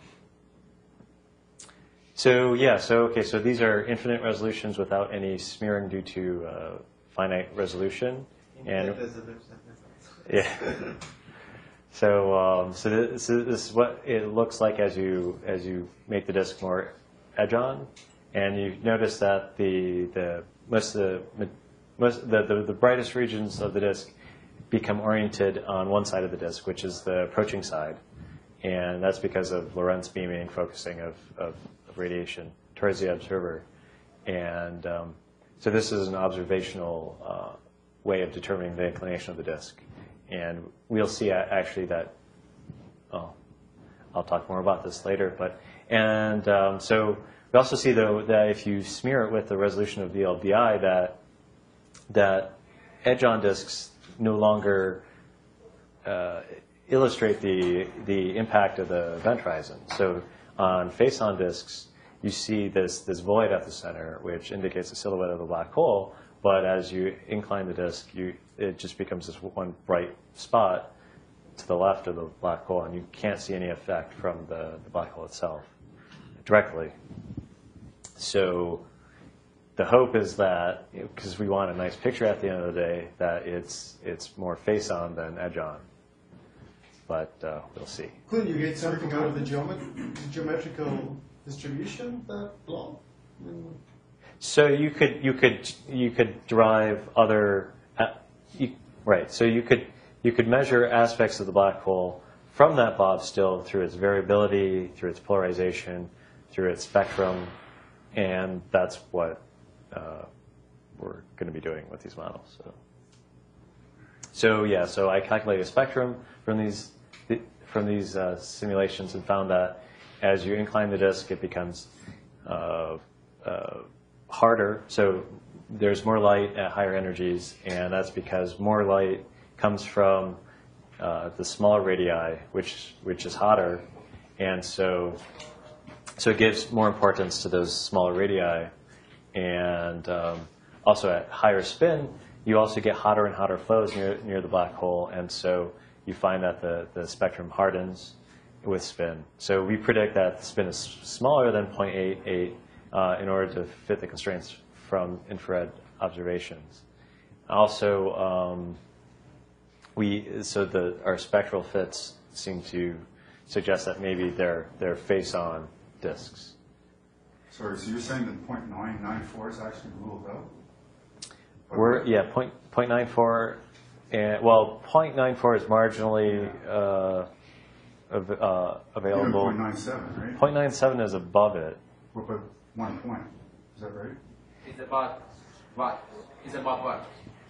So yeah, so okay, so these are infinite resolutions without any smearing due to uh, finite resolution, and yeah. So um, so this, so this is what it looks like as you as you make the disk more edge-on, and you notice that the the most of the most the, the the brightest regions of the disk become oriented on one side of the disk, which is the approaching side. And that's because of Lorentz beaming, focusing of, of, of radiation towards the observer. And um, so this is an observational uh, way of determining the inclination of the disk. And we'll see a- actually that, oh, I'll talk more about this later. But And um, so we also see, though, that if you smear it with the resolution of V L B I, that, that edge-on disks no longer uh, illustrate the the impact of the event horizon. So on face-on disks, you see this this void at the center, which indicates the silhouette of the black hole. But as you incline the disk, you it just becomes this one bright spot to the left of the black hole, and you can't see any effect from the, the black hole itself directly. So the hope is that, because we want a nice picture at the end of the day, that it's it's more face-on than edge-on. But uh, we'll see. Couldn't you get something out of the geomet- geometrical distribution, that blob? I mean, So you could you could you could derive other uh, you, right. So you could you could measure aspects of the black hole from that blob still through its variability, through its polarization, through its spectrum, and that's what uh, we're going to be doing with these models. So, So yeah, so I calculated a spectrum from these from these uh, simulations and found that as you incline the disk, it becomes uh, uh, harder. So there's more light at higher energies, and that's because more light comes from uh, the smaller radii, which which is hotter, and so so it gives more importance to those smaller radii, and um, also at higher spin, you also get hotter and hotter flows near near the black hole, and so you find that the, the spectrum hardens with spin. So we predict that the spin is smaller than zero point eight eight uh, in order to fit the constraints from infrared observations. Also, um, we so the our spectral fits seem to suggest that maybe they're they're face-on disks. Sorry, so you're saying that point nine nine four is actually ruled out? We're yeah point point nine four, and well point nine four is marginally uh, av- uh, available. point nine seven, right? point nine seven is above it. What about one point? Is that right? It's about what? It's about what?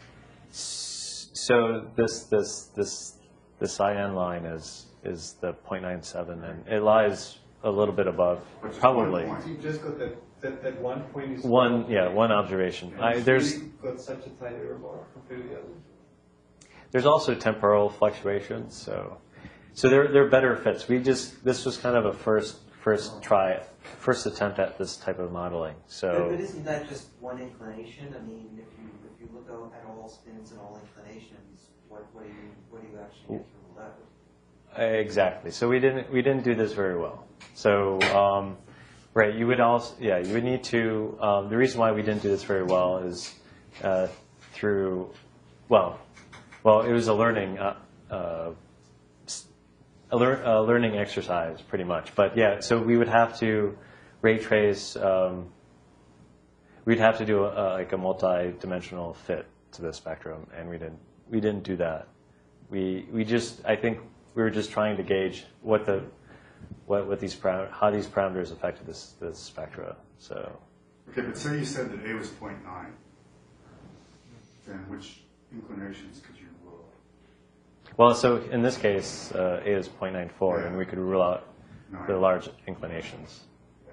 So this this this the cyan line is is the point nine seven, and it lies a little bit above, Which is probably one point. So you just got that, that, that one point is one yeah one observation. and I, it's there's really got such a tiny error bar compared to the others. there's also temporal fluctuations. So so there there are better fits. We just this was kind of a first first try first attempt at this type of modeling. But, So but isn't that just one inclination? I mean, if you if you look out at all spins and all inclinations, what what do you what do you actually get through the left? exactly. So we didn't we didn't do this very well. So um, right, you would also yeah you would need to. Um, the reason why we didn't do this very well is uh, through well well it was a learning uh, uh, a, lear- a learning exercise pretty much. But yeah, so we would have to ray trace. Um, we'd have to do a, like a multi-dimensional fit to the spectrum, and we didn't we didn't do that. We we just I think we were just trying to gauge what the what what these param- how these parameters affected this this spectra. So Okay, but say you said that A was point nine. Then which inclinations could you rule out? well, so in this case, uh, A is zero point nine four, Yeah. and we could rule out Nine. the large inclinations. Yeah.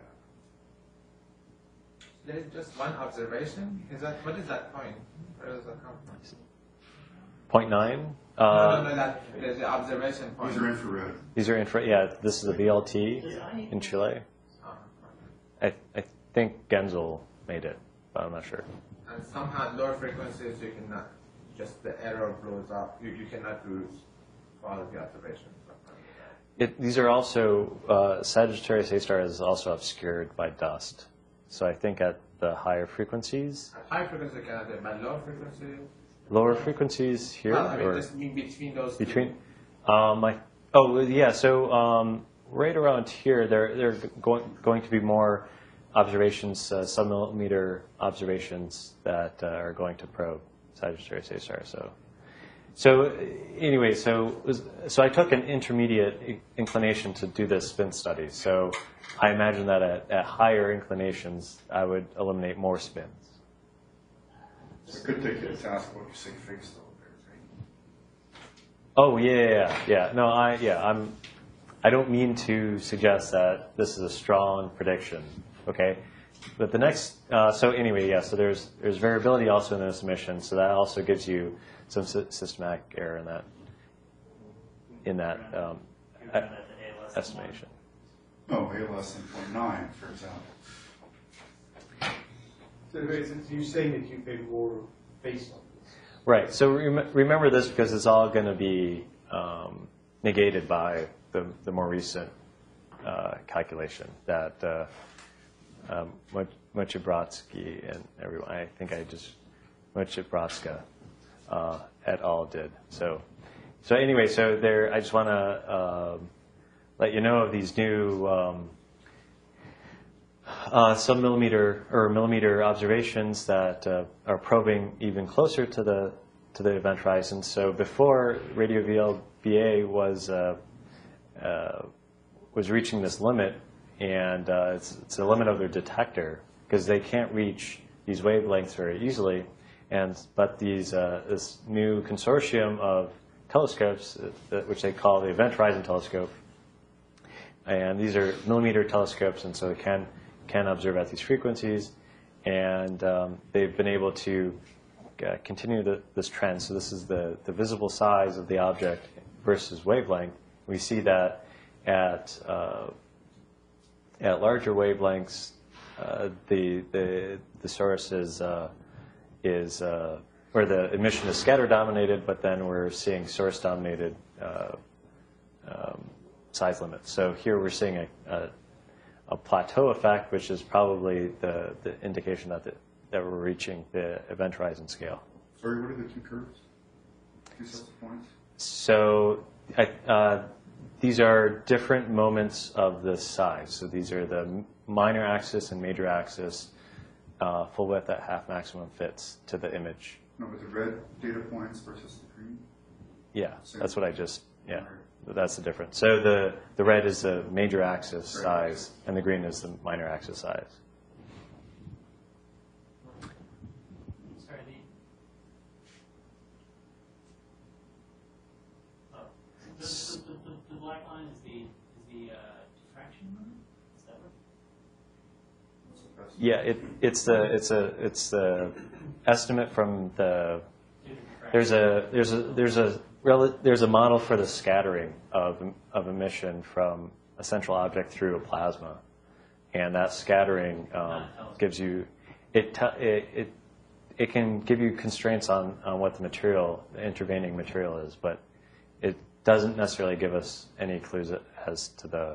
There is just one observation. Is that what is that point? Where does that come from? zero point nine. no, Uh, no, no. That there's the observation point. These are infrared. These are infra. Yeah, this is the B L T in Chile. Oh, I I think Genzel made it, but I'm not sure. okay. And somehow at lower frequencies you cannot. Just the error blows up. You you cannot do quality observations. It, these are also uh, Sagittarius A star is also obscured by dust. So I think at the higher frequencies, At high frequency you cannot do it, but low frequency. lower frequencies here Well, I mean, or just mean between those two. between. Um, I, oh yeah, so um, right around here, there there are going going to be more observations, uh, submillimeter observations that uh, are going to probe Sagittarius A star. So. So anyway, so was, so I took an intermediate i- inclination to do this spin study. So I imagine that at, at higher inclinations, I would eliminate more spins. So it could take you to task what you say fixed though. Right? Oh yeah, yeah, yeah. No, I yeah, I'm. I don't mean to suggest that this is a strong prediction. Okay, but the next. Uh, so anyway, yeah. So there's there's variability also in this emission. So that also gives you some sy- systematic error in that in that um, You're e- kind of at the A L S estimation. No, A less than point nine, for example. So wait, so you're saying that you pay more based on this? Right. So rem- remember this because it's all going to be um, negated by the, the more recent uh, calculation that uh, um, Mochibrodsky and everyone. I think I just Mochibrodska uh, et al. Did. So, so anyway, so there. I just want to um let you know of these new. Um, Uh, some millimeter or millimeter observations that uh, are probing even closer to the to the event horizon. So before radio V L B A was uh, uh, was reaching this limit, and uh, it's, it's the limit of their detector because they can't reach these wavelengths very easily. And but these uh, this new consortium of telescopes, uh, which they call the Event Horizon Telescope, and these are millimeter telescopes, and so they can can observe at these frequencies, and um, they've been able to uh, continue the, this trend. So this is the the visible size of the object versus wavelength. We see that at uh, at larger wavelengths, uh, the the the source is uh, is uh, or the emission is scatter dominated, but then we're seeing source dominated uh, um, size limits. So here we're seeing a, a, a plateau effect, which is probably the, the indication that the, that we're reaching the event horizon scale. Sorry, what are the two curves? Two sets of points? So I, uh, these are different moments of the size. So these are the minor axis and major axis, uh, full width at half maximum fits to the image. No, but the red data points versus the green? Yeah, Same. that's what I just, yeah, Right. that's the difference. So the, the red is the major axis Right. size, and the green is the minor axis size. Sorry, the. Oh, the, the, the, the black line is the is the uh, diffraction moment. Is that what? What's the best? Yeah, it, it's the it's a it's the estimate from the there's a there's a there's a rel- there's a model for the scattering of of emission from a central object through a plasma, and that scattering um, gives you it, te- it it it can give you constraints on, on what the material the intervening material is, but it doesn't necessarily give us any clues as to the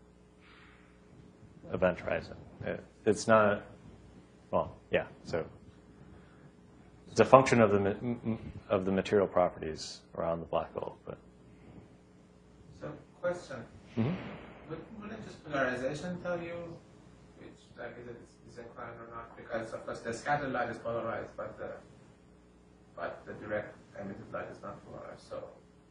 event horizon. It, it's not well, yeah. So it's a function of the ma- m- of the material properties around the black hole. But So, question. Mhm. Would, wouldn't just polarization tell you which, like, is it is inclined or not? Because, of course, the scattered light is polarized, but the, but the direct emitted light is not polarized. So,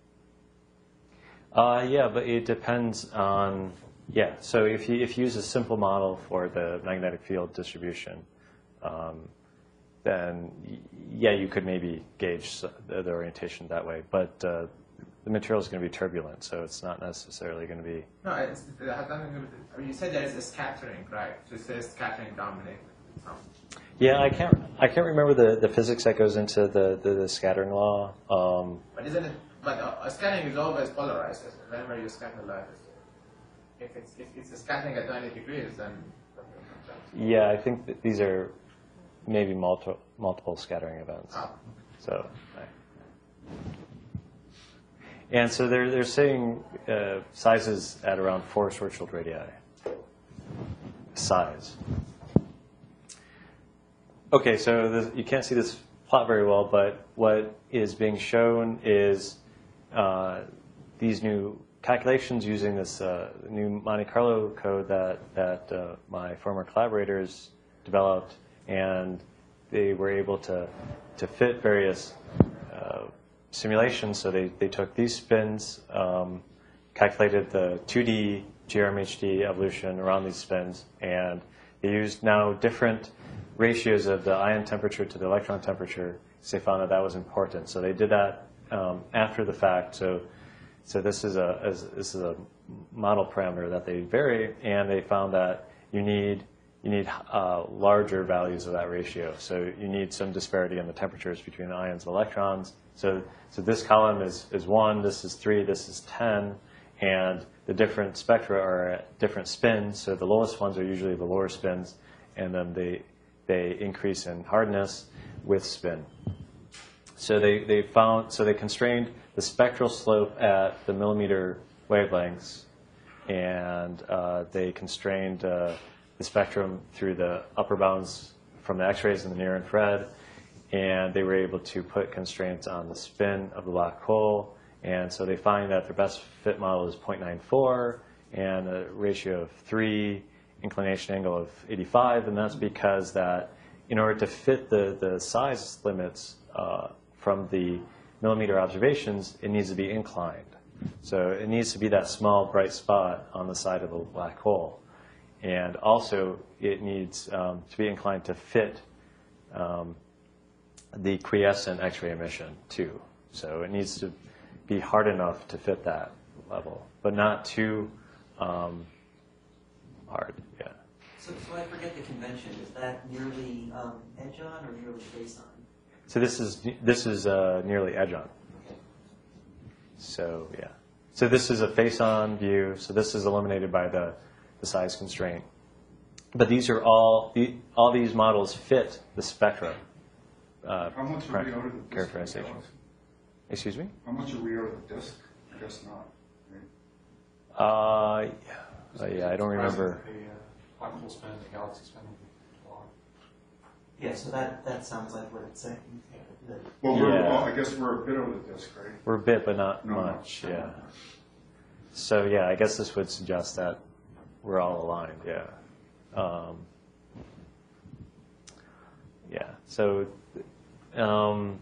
uh, yeah, but it depends on yeah. So if you if you use a simple model for the magnetic field distribution, um, then y- yeah, you could maybe gauge the, the orientation that way. But uh, the material is going to be turbulent, so it's not necessarily going to be. no, it's, it has nothing to do with it. I mean, you said there is a scattering, right? So it says scattering dominated. Um, Yeah, I can't I can't remember the, the physics that goes into the, the, the scattering law. Um, But isn't it? But uh, a scattering is always polarized. Isn't it? Whenever you scatter light, if it's if it's a scattering at ninety degrees, then. yeah, I think that these are maybe multi, multiple scattering events. Ah. So, right. And so they're they're saying uh, sizes at around four Schwarzschild radii. Size. Okay, so this, you can't see this plot very well, but what is being shown is uh, these new calculations using this uh, new Monte Carlo code that that uh, my former collaborators developed, and they were able to to fit various uh, simulations. So they, they took these spins, um, calculated the two D G R M H D evolution around these spins, and they used now different ratios of the ion temperature to the electron temperature, because they found that that was important. So they did that um, after the fact. So so this is a as, this is a model parameter that they vary, and they found that you need you need uh, larger values of that ratio. So you need some disparity in the temperatures between the ions and electrons. So so this column is is one, this is three, this is ten, and the different spectra are at different spins. So the lowest ones are usually the lower spins, and then they they increase in hardness with spin. So they, they found, so they constrained the spectral slope at the millimeter wavelengths, and uh, they constrained uh, the spectrum through the upper bounds from the X-rays and the near infrared, and they were able to put constraints on the spin of the black hole, and so they find that their best fit model is zero point nine four and a ratio of three, inclination angle of eighty-five, and that's because that in order to fit the, the size limits uh, from the millimeter observations, it needs to be inclined. So it needs to be that small bright spot on the side of the black hole. And also it needs um, to be inclined to fit um, the quiescent X-ray emission too. So it needs to be hard enough to fit that level, but not too um, hard. Yeah. So, so I forget the convention. Is that nearly um, edge-on or nearly face-on? So this is this is uh, nearly edge-on. Okay. So yeah. So this is a face-on view. So this is eliminated by the, the size constraint. But these are all the, all these models fit the spectra. Uh, How much are we out of the disk? characterizations. Excuse me? How much are we out of the disk? I guess not. Right? Uh, yeah. Uh, yeah, I don't remember. The uh, black hole spin, the galaxy spin. Yeah, so that, that sounds like what it's saying. That- Well, we're, Yeah. well, I guess we're a bit out of the disk, right? We're a bit, but not No, much. no. Yeah. So yeah, I guess this would suggest that we're all aligned. Yeah. Um, yeah. So. Um,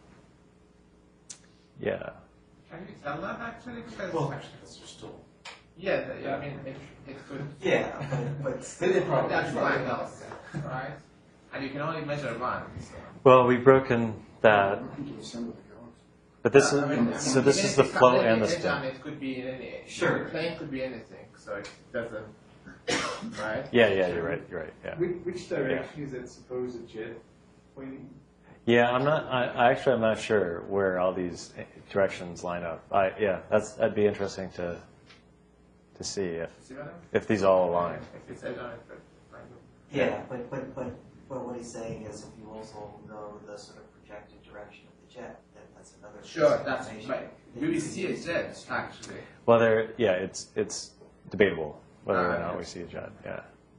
yeah. Can you tell that actually? Because Well, Actually, that's just still. yeah, the, I mean, it, it could. Yeah, but, but still But probably. that's what else, right? And you can only measure one. So. Well, we've broken that, Looking to the center of the galaxy. but this Uh, is I mean, I mean, so. This even is if the it's flow completely and the edge on, spin. It could be in any. Sure. The plane could be anything, so it doesn't. Right. Yeah, yeah, you're right. You're right. Yeah. Which, which direction is that supposed jet pointing? Yeah, I'm not. I, I actually, I'm not sure where all these directions line up. I yeah, that's that'd be interesting to to see if See what I mean? if these all align. If it's edge on, it could. Kind of. Yeah, but, but, but, but what he's saying is if you also know the sort of projected direction of the jet, then that's another. piece Sure, of that's information right. that We you will can see use. a jet actually. Well, there. Yeah, it's it's debatable whether or Ah, not we yes. see a jet. Yeah.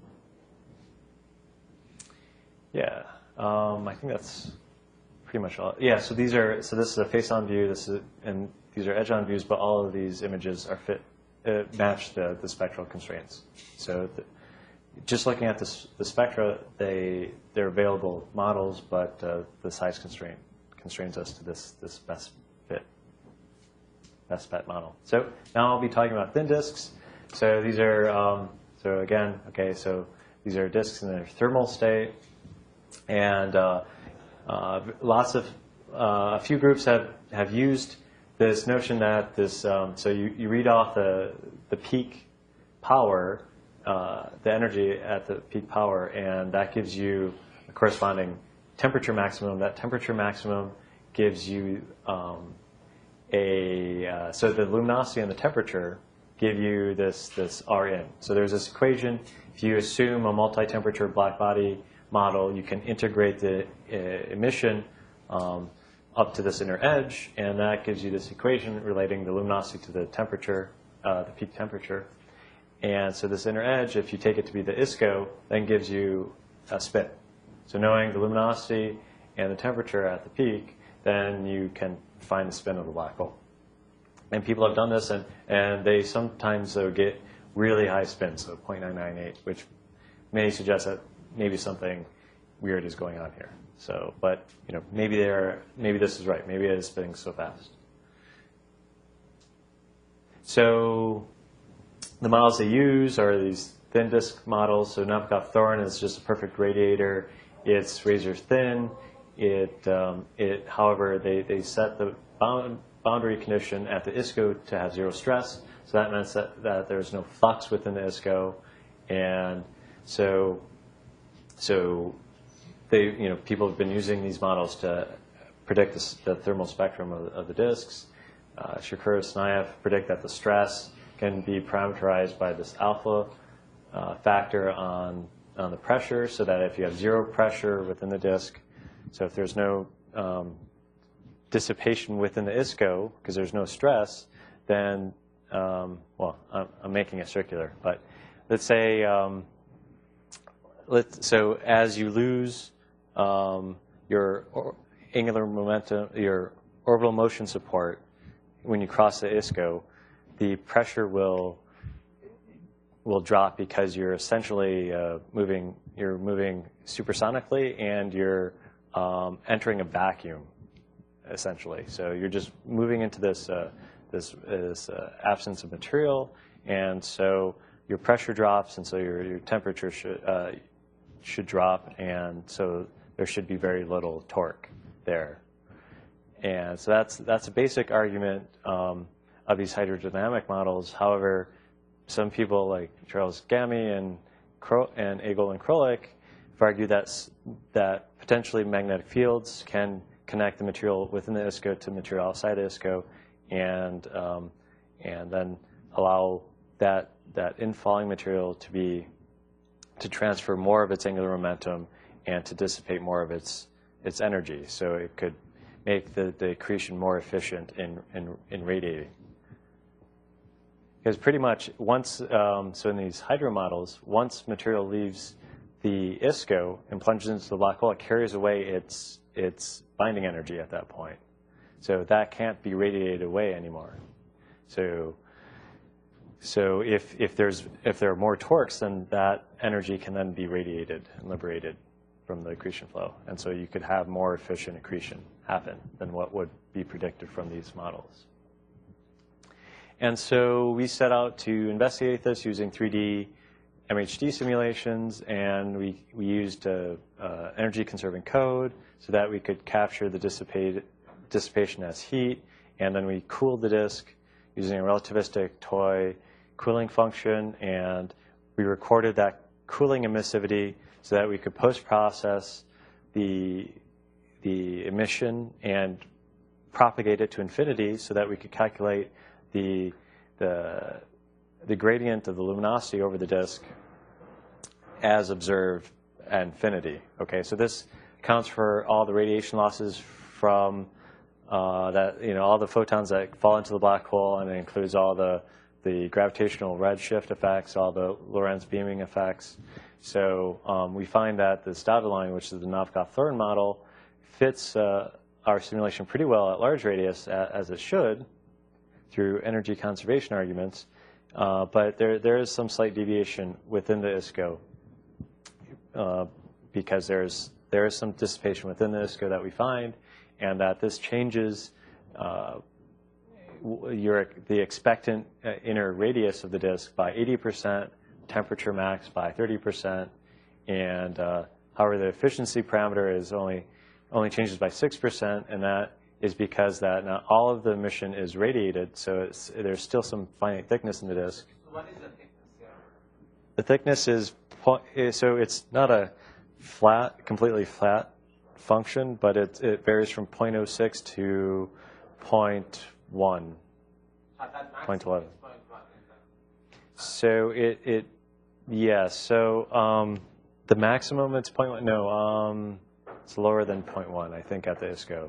Yeah. Um, I think that's pretty much all. Yeah. So these are. So this is a face-on view. This is and these are edge-on views, but all of these images are fit uh, match the the spectral constraints. So. The, Just looking at this, the spectra, they they're available models, but uh, the size constraint constrains us to this this best fit, best bet model. So now I'll be talking about thin disks. So these are um, so again, okay. So these are disks in their thermal state, and uh, uh, lots of uh, a few groups have have used this notion that this. Um, so you, you read off the the peak power. Uh, the energy at the peak power, and that gives you a corresponding temperature maximum. That temperature maximum gives you um, a uh, so the luminosity and the temperature give you this this R in. So there's this equation. If you assume a multi-temperature black body model, you can integrate the uh, emission um, up to this inner edge, and that gives you this equation relating the luminosity to the temperature, uh, the peak temperature. And so this inner edge, if you take it to be the I S C O, then gives you a spin. So knowing the luminosity and the temperature at the peak, then you can find the spin of the black hole. And people have done this, and, and they sometimes uh, get really high spins, so zero point nine nine eight, which may suggest that maybe something weird is going on here. So, but you know, maybe they're, maybe this is right. Maybe it is spinning so fast. So. The models they use are these thin disk models. So Nabokov Thorne is just a perfect radiator. It's razor thin. It, um, it, however, they, they set the bound, boundary condition at the I S C O to have zero stress. So that means that, that there's no flux within the I S C O. And so, so they, you know, people have been using these models to predict the, the thermal spectrum of, of the disks. Uh, Shakur and Snayev predict that the stress can be parameterized by this alpha uh, factor on, on the pressure, so that if you have zero pressure within the disk, so if there's no um, dissipation within the I S C O, because there's no stress, then, um, well, I'm, I'm making it circular, but let's say, um, let's, so as you lose um, your or, angular momentum, your orbital motion support when you cross the I S C O, the pressure will will drop because you're essentially uh, moving you're moving supersonically, and you're um, entering a vacuum essentially. So you're just moving into this uh, this, this uh, absence of material, and so your pressure drops, and so your your temperature should uh, should drop, and so there should be very little torque there. And so that's, that's a basic argument um, of these hydrodynamic models. However, some people like Charles Gamme and, Kro and Agol and Krolik have argued that, that potentially magnetic fields can connect the material within the ISCO to material outside the ISCO, and, um, and then allow that, that infalling material to be, to transfer more of its angular momentum and to dissipate more of its, its energy. So it could make the, the accretion more efficient in, in, in radiating. Because pretty much once, um, so in these hydro models, once material leaves the ISCO and plunges into the black hole, it carries away its, its binding energy at that point. So that can't be radiated away anymore. So, so if, if, there's, if there are more torques, then that energy can then be radiated and liberated from the accretion flow. And so you could have more efficient accretion happen than what would be predicted from these models. And so we set out to investigate this using three D M H D simulations, and we, we used a, uh, energy conserving code so that we could capture the dissipate, dissipation as heat, and then we cooled the disk using a relativistic toy cooling function, and we recorded that cooling emissivity so that we could post-process the, the emission and propagate it to infinity so that we could calculate the, the, the gradient of the luminosity over the disk as observed at infinity. Okay, so this accounts for all the radiation losses from uh, that, you know, all the photons that fall into the black hole, and it includes all the, the gravitational redshift effects, all the Lorentz beaming effects. So um, we find that this dotted line, which is the Novkov-Thorne model, fits uh, our simulation pretty well at large radius, as it should, through energy conservation arguments. Uh, but there, there is some slight deviation within the ISCO uh, because there's, there is some dissipation within the ISCO that we find, and that this changes uh, your, the expectant uh, inner radius of the disk by eighty percent, temperature max by thirty percent, and uh, however, the efficiency parameter is only, only changes by six percent, and that is because that not all of the emission is radiated, so it's, there's still some finite thickness in the disk. So what is the thickness here? The thickness is, so it's not a flat, completely flat function, but it, it varies from zero point zero six to zero point one. At that zero point one. maximum, it's zero point one, is that? So it, it yeah, so um, the maximum it's zero point one, no, um, it's lower than zero point one, I think, at the ISCO.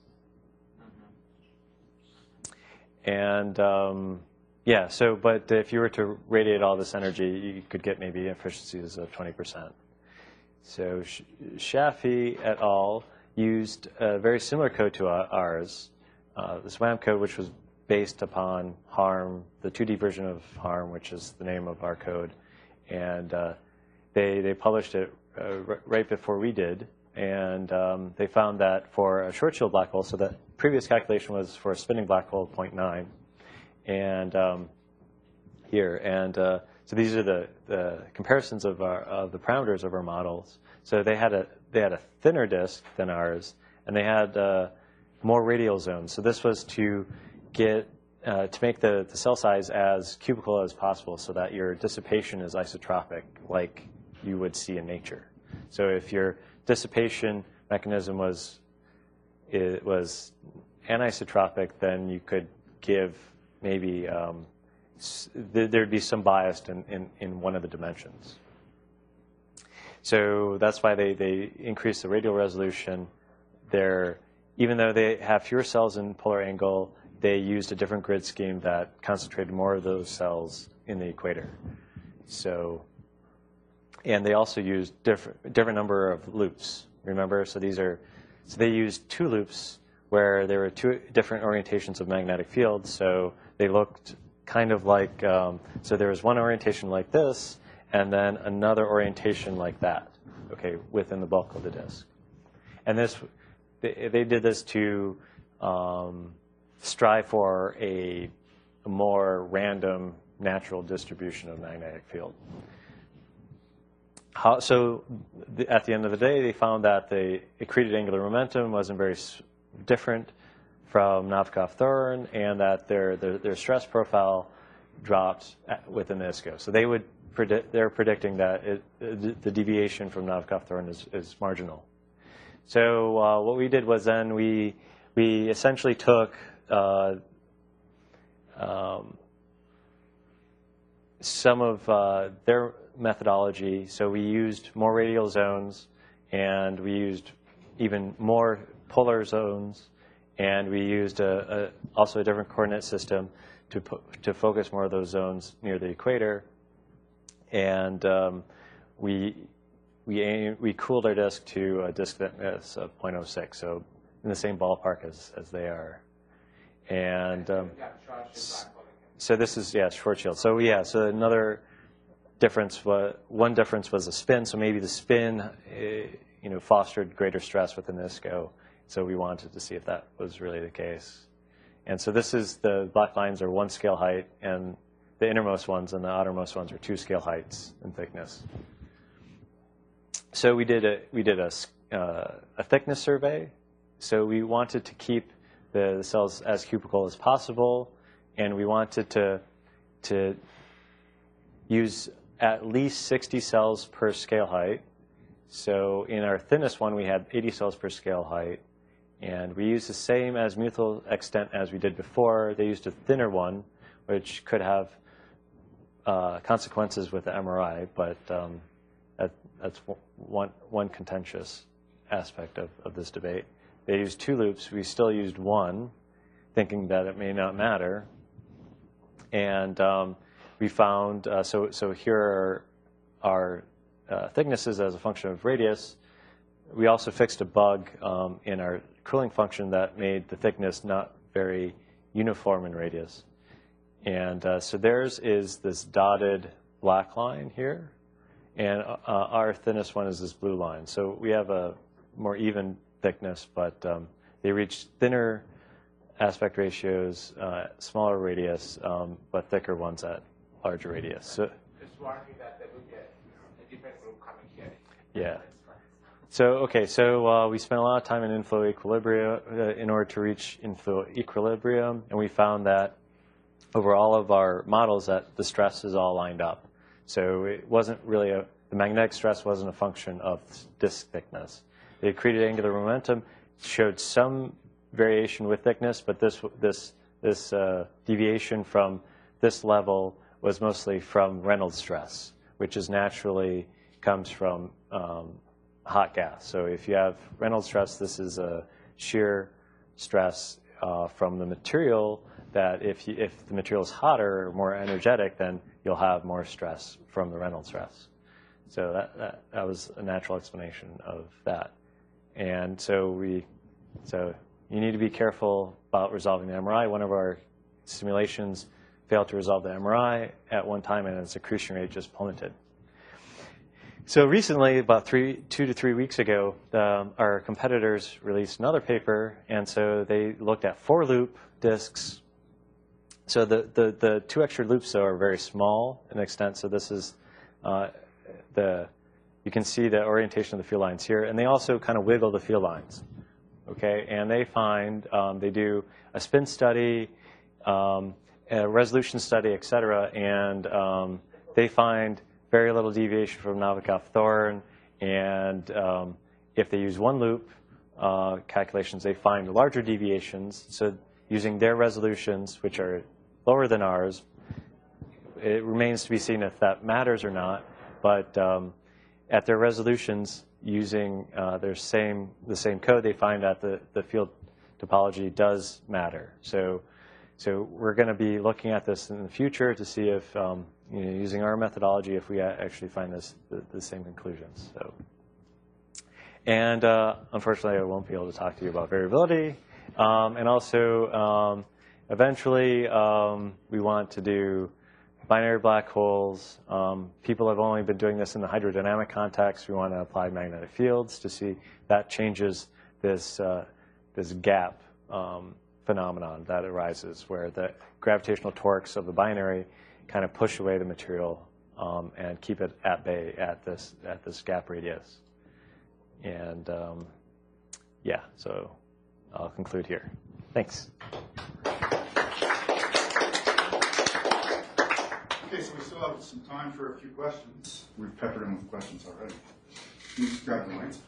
And um, yeah, so, but if you were to radiate all this energy, you could get maybe efficiencies of twenty percent. So Shafi et al. Used a very similar code to ours, uh, this WAM code, which was based upon HARM, the two D version of HARM, which is the name of our code. And uh, they, they published it uh, right before we did. And um, they found that for a Schwarzschild black hole, so the previous calculation was for a spinning black hole, zero point nine, and um, here. And uh, so these are the, the comparisons of, our, of the parameters of our models. So they had a, they had a thinner disk than ours, and they had uh, more radial zones. So this was to get uh, to make the, the cell size as cubical as possible so that your dissipation is isotropic, like you would see in nature. So if your dissipation mechanism was it was anisotropic, then you could give maybe um, th there'd be some bias in, in, in one of the dimensions. So that's why they, they increase the radial resolution. They're, even though they have fewer cells in polar angle, they used a different grid scheme that concentrated more of those cells in the equator. So, and they also used different, different number of loops, remember? So these are, so they used two loops where there were two different orientations of magnetic fields. So they looked kind of like, um, so there was one orientation like this, and then another orientation like that, okay, within the bulk of the disk. And this, they, they did this to um, strive for a, a more random natural distribution of magnetic field. how, so the, at the end of the day, they found that the accreted angular momentum wasn't very s- different from Novikov-Thorin, and that their, their their stress profile dropped at, within the I S C O. So they would predict, they're predicting that it, the, the deviation from Novikov-Thorin is, is marginal. So uh, what we did was then we we essentially took uh, um, some of uh, their methodology. So we used more radial zones, and we used even more polar zones, and we used a, a, also a different coordinate system to put, to focus more of those zones near the equator. And um, we we aim, we cooled our disk to a disk thickness of zero point zero six, so in the same ballpark as as they are. And um, so this is yeah Schwarzschild. So yeah, so another difference was one difference was the spin. So maybe the spin, uh, you know, fostered greater stress within the I S C O. So we wanted to see if that was really the case. And so this is the black lines are one scale height, and the innermost ones and the outermost ones are two scale heights in thickness. So we did a we did a uh, a thickness survey. So we wanted to keep the, the cells as cubical as possible, and we wanted to to use at least sixty cells per scale height. So in our thinnest one, we had eighty cells per scale height. And we used the same azimuthal extent as we did before. They used a thinner one, which could have uh, consequences with the M R I, but um, that, that's one, one contentious aspect of, of this debate. They used two loops. We still used one, thinking that it may not matter. And um, we found, uh, so, so here are our uh, thicknesses as a function of radius. We also fixed a bug um, in our cooling function that made the thickness not very uniform in radius. And uh, so theirs is this dotted black line here, and uh, our thinnest one is this blue line. So we have a more even thickness, but um, they reach thinner aspect ratios, uh, smaller radius, um, but thicker ones at larger radius. So just worrying that there will be a, a different group coming here. yeah. So, okay, so uh, we spent a lot of time in inflow equilibrium uh, in order to reach inflow equilibrium, and we found that over all of our models that the stress is all lined up. So it wasn't really a, the magnetic stress wasn't a function of disk thickness. The accreted angular momentum showed some variation with thickness, but this, this, this uh, deviation from this level was mostly from Reynolds stress, which is naturally comes from um, hot gas. So if you have Reynolds stress, this is a shear stress uh, from the material that if, you, if the material is hotter or more energetic, then you'll have more stress from the Reynolds stress. So that, that, that was a natural explanation of that. And so we, so you need to be careful about resolving the M R I. One of our simulations failed to resolve the M R I at one time, and its accretion rate just plummeted. So recently, about three, two to three weeks ago, um, our competitors released another paper, and so they looked at four-loop disks. So the, the, the two extra loops though, are very small in extent. So this is uh, the, you can see the orientation of the field lines here, and they also kind of wiggle the field lines. Okay, and they find um, they do a spin study, um, a resolution study, et cetera, and um, they find very little deviation from Novikov-Thorin, and um, if they use one loop uh, calculations, they find larger deviations. So using their resolutions, which are lower than ours, it remains to be seen if that matters or not. But um, at their resolutions, using uh, their same the same code, they find that the, the field topology does matter. So, so we're going to be looking at this in the future to see if um, you know, using our methodology, if we actually find this the, the same conclusions. So, and uh, unfortunately, I won't be able to talk to you about variability. Um, and also, um, eventually, um, we want to do binary black holes. Um, people have only been doing this in the hydrodynamic context. We want to apply magnetic fields to see that changes this uh, this gap um, phenomenon that arises, where the gravitational torques of the binary kind of push away the material um, and keep it at bay at this at this gap radius. And um, yeah, so I'll conclude here. Thanks. Okay, so we still have some time for a few questions. We've peppered them with questions already. Can you just grab the mic?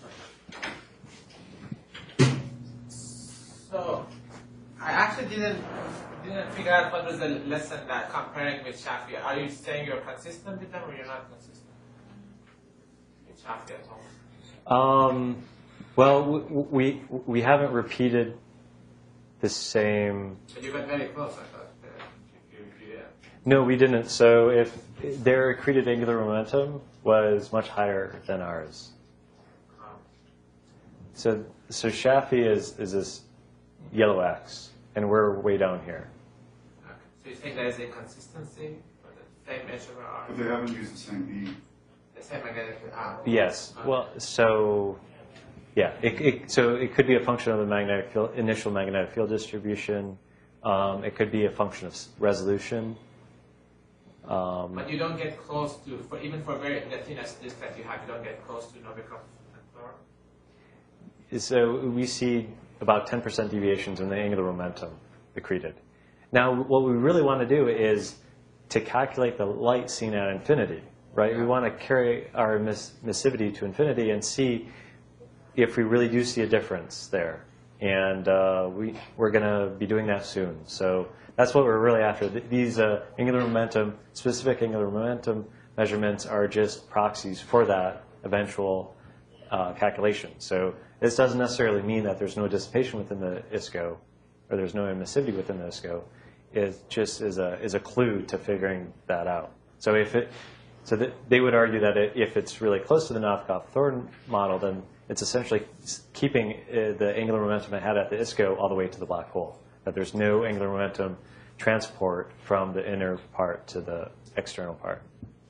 So, I actually didn't didn't figure out what was the lesson that comparing with Shafi. Are you saying you're consistent with them or you're not consistent with Shafi at all? Um, well, we, we we haven't repeated the same. But you got very close, I thought. Uh, you, you, yeah. No, we didn't. So if their accreted angular momentum was much higher than ours. Um, So so Shafi is is this yellow X, and we're way down here. okay. So you think there is a consistency for the same measurement R? But they haven't used the same beam. The same magnetic R? Yes. Okay. Well, so yeah, it, it, so it could be a function of the magnetic field, initial magnetic field distribution. Um, it could be a function of s- resolution. Um, But you don't get close to, for, even for very the thinnest disk that you have, you don't get close to Novikov and Thor? So we see about ten percent deviations in the angular momentum accreted. Now, what we really want to do is to calculate the light seen at infinity, right? We want to carry our emiss- emissivity to infinity and see if we really do see a difference there. And uh, we, we're going to be doing that soon. So that's what we're really after. Th- These uh, angular momentum, specific angular momentum measurements are just proxies for that eventual uh, calculation. So this doesn't necessarily mean that there's no dissipation within the I S C O or there's no emissivity within the I S C O. It just is a, is a clue to figuring that out. So if it, so that they would argue that it, if it's really close to the Novikov-Thorne model, then it's essentially keeping uh, the angular momentum it had at the I S C O all the way to the black hole. That there's no angular momentum transport from the inner part to the external part.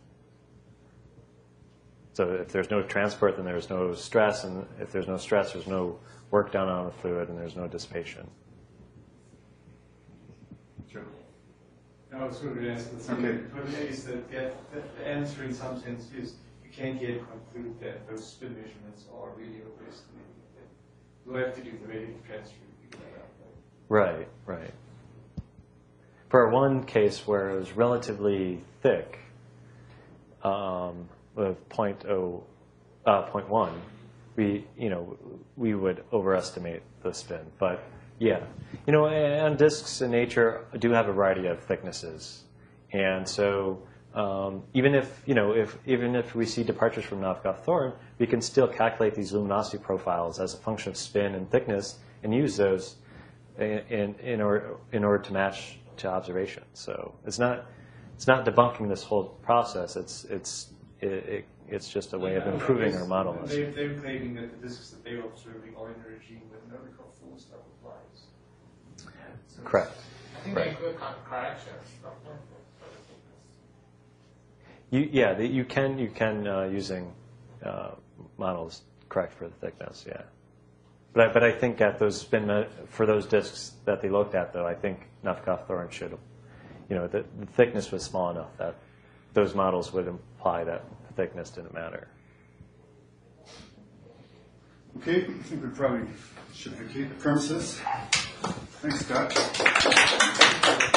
So if there's no transport, then there's no stress, and if there's no stress, there's no work done on the fluid, and there's no dissipation. Joe? I was going to ask the same. Okay. But it is that the, the answer in some sense is you can't yet conclude that those spin measurements are really overestimated. You'll have to do the radiative transfer to figure that out. Right? Right, right. For one case where it was relatively thick, um, with point oh, uh, point one, we you know we would overestimate the spin. But yeah, you know, and disks in nature do have a variety of thicknesses, and so um, even if you know if even if we see departures from Novikov-Thorne, we can still calculate these luminosity profiles as a function of spin and thickness and use those in in, in order in order to match to observation. So it's not it's not debunking this whole process. It's it's it, it, it's just a way of improving our model. They, they're claiming that the disks that they're observing are in a regime with Novikov-Thorne stuff applies. So Correct. I think Right. they include con- corrections. don't they? You, yeah, the, you can you can uh, using uh, models correct for the thickness. Yeah, but I, but I think at those spin me- for those disks that they looked at, though, I think Novikov-Thorne should, you know, the, the thickness was small enough that those models would imply that the thickness didn't matter. Okay, I think we probably should vacate the premises. Thanks, Scott.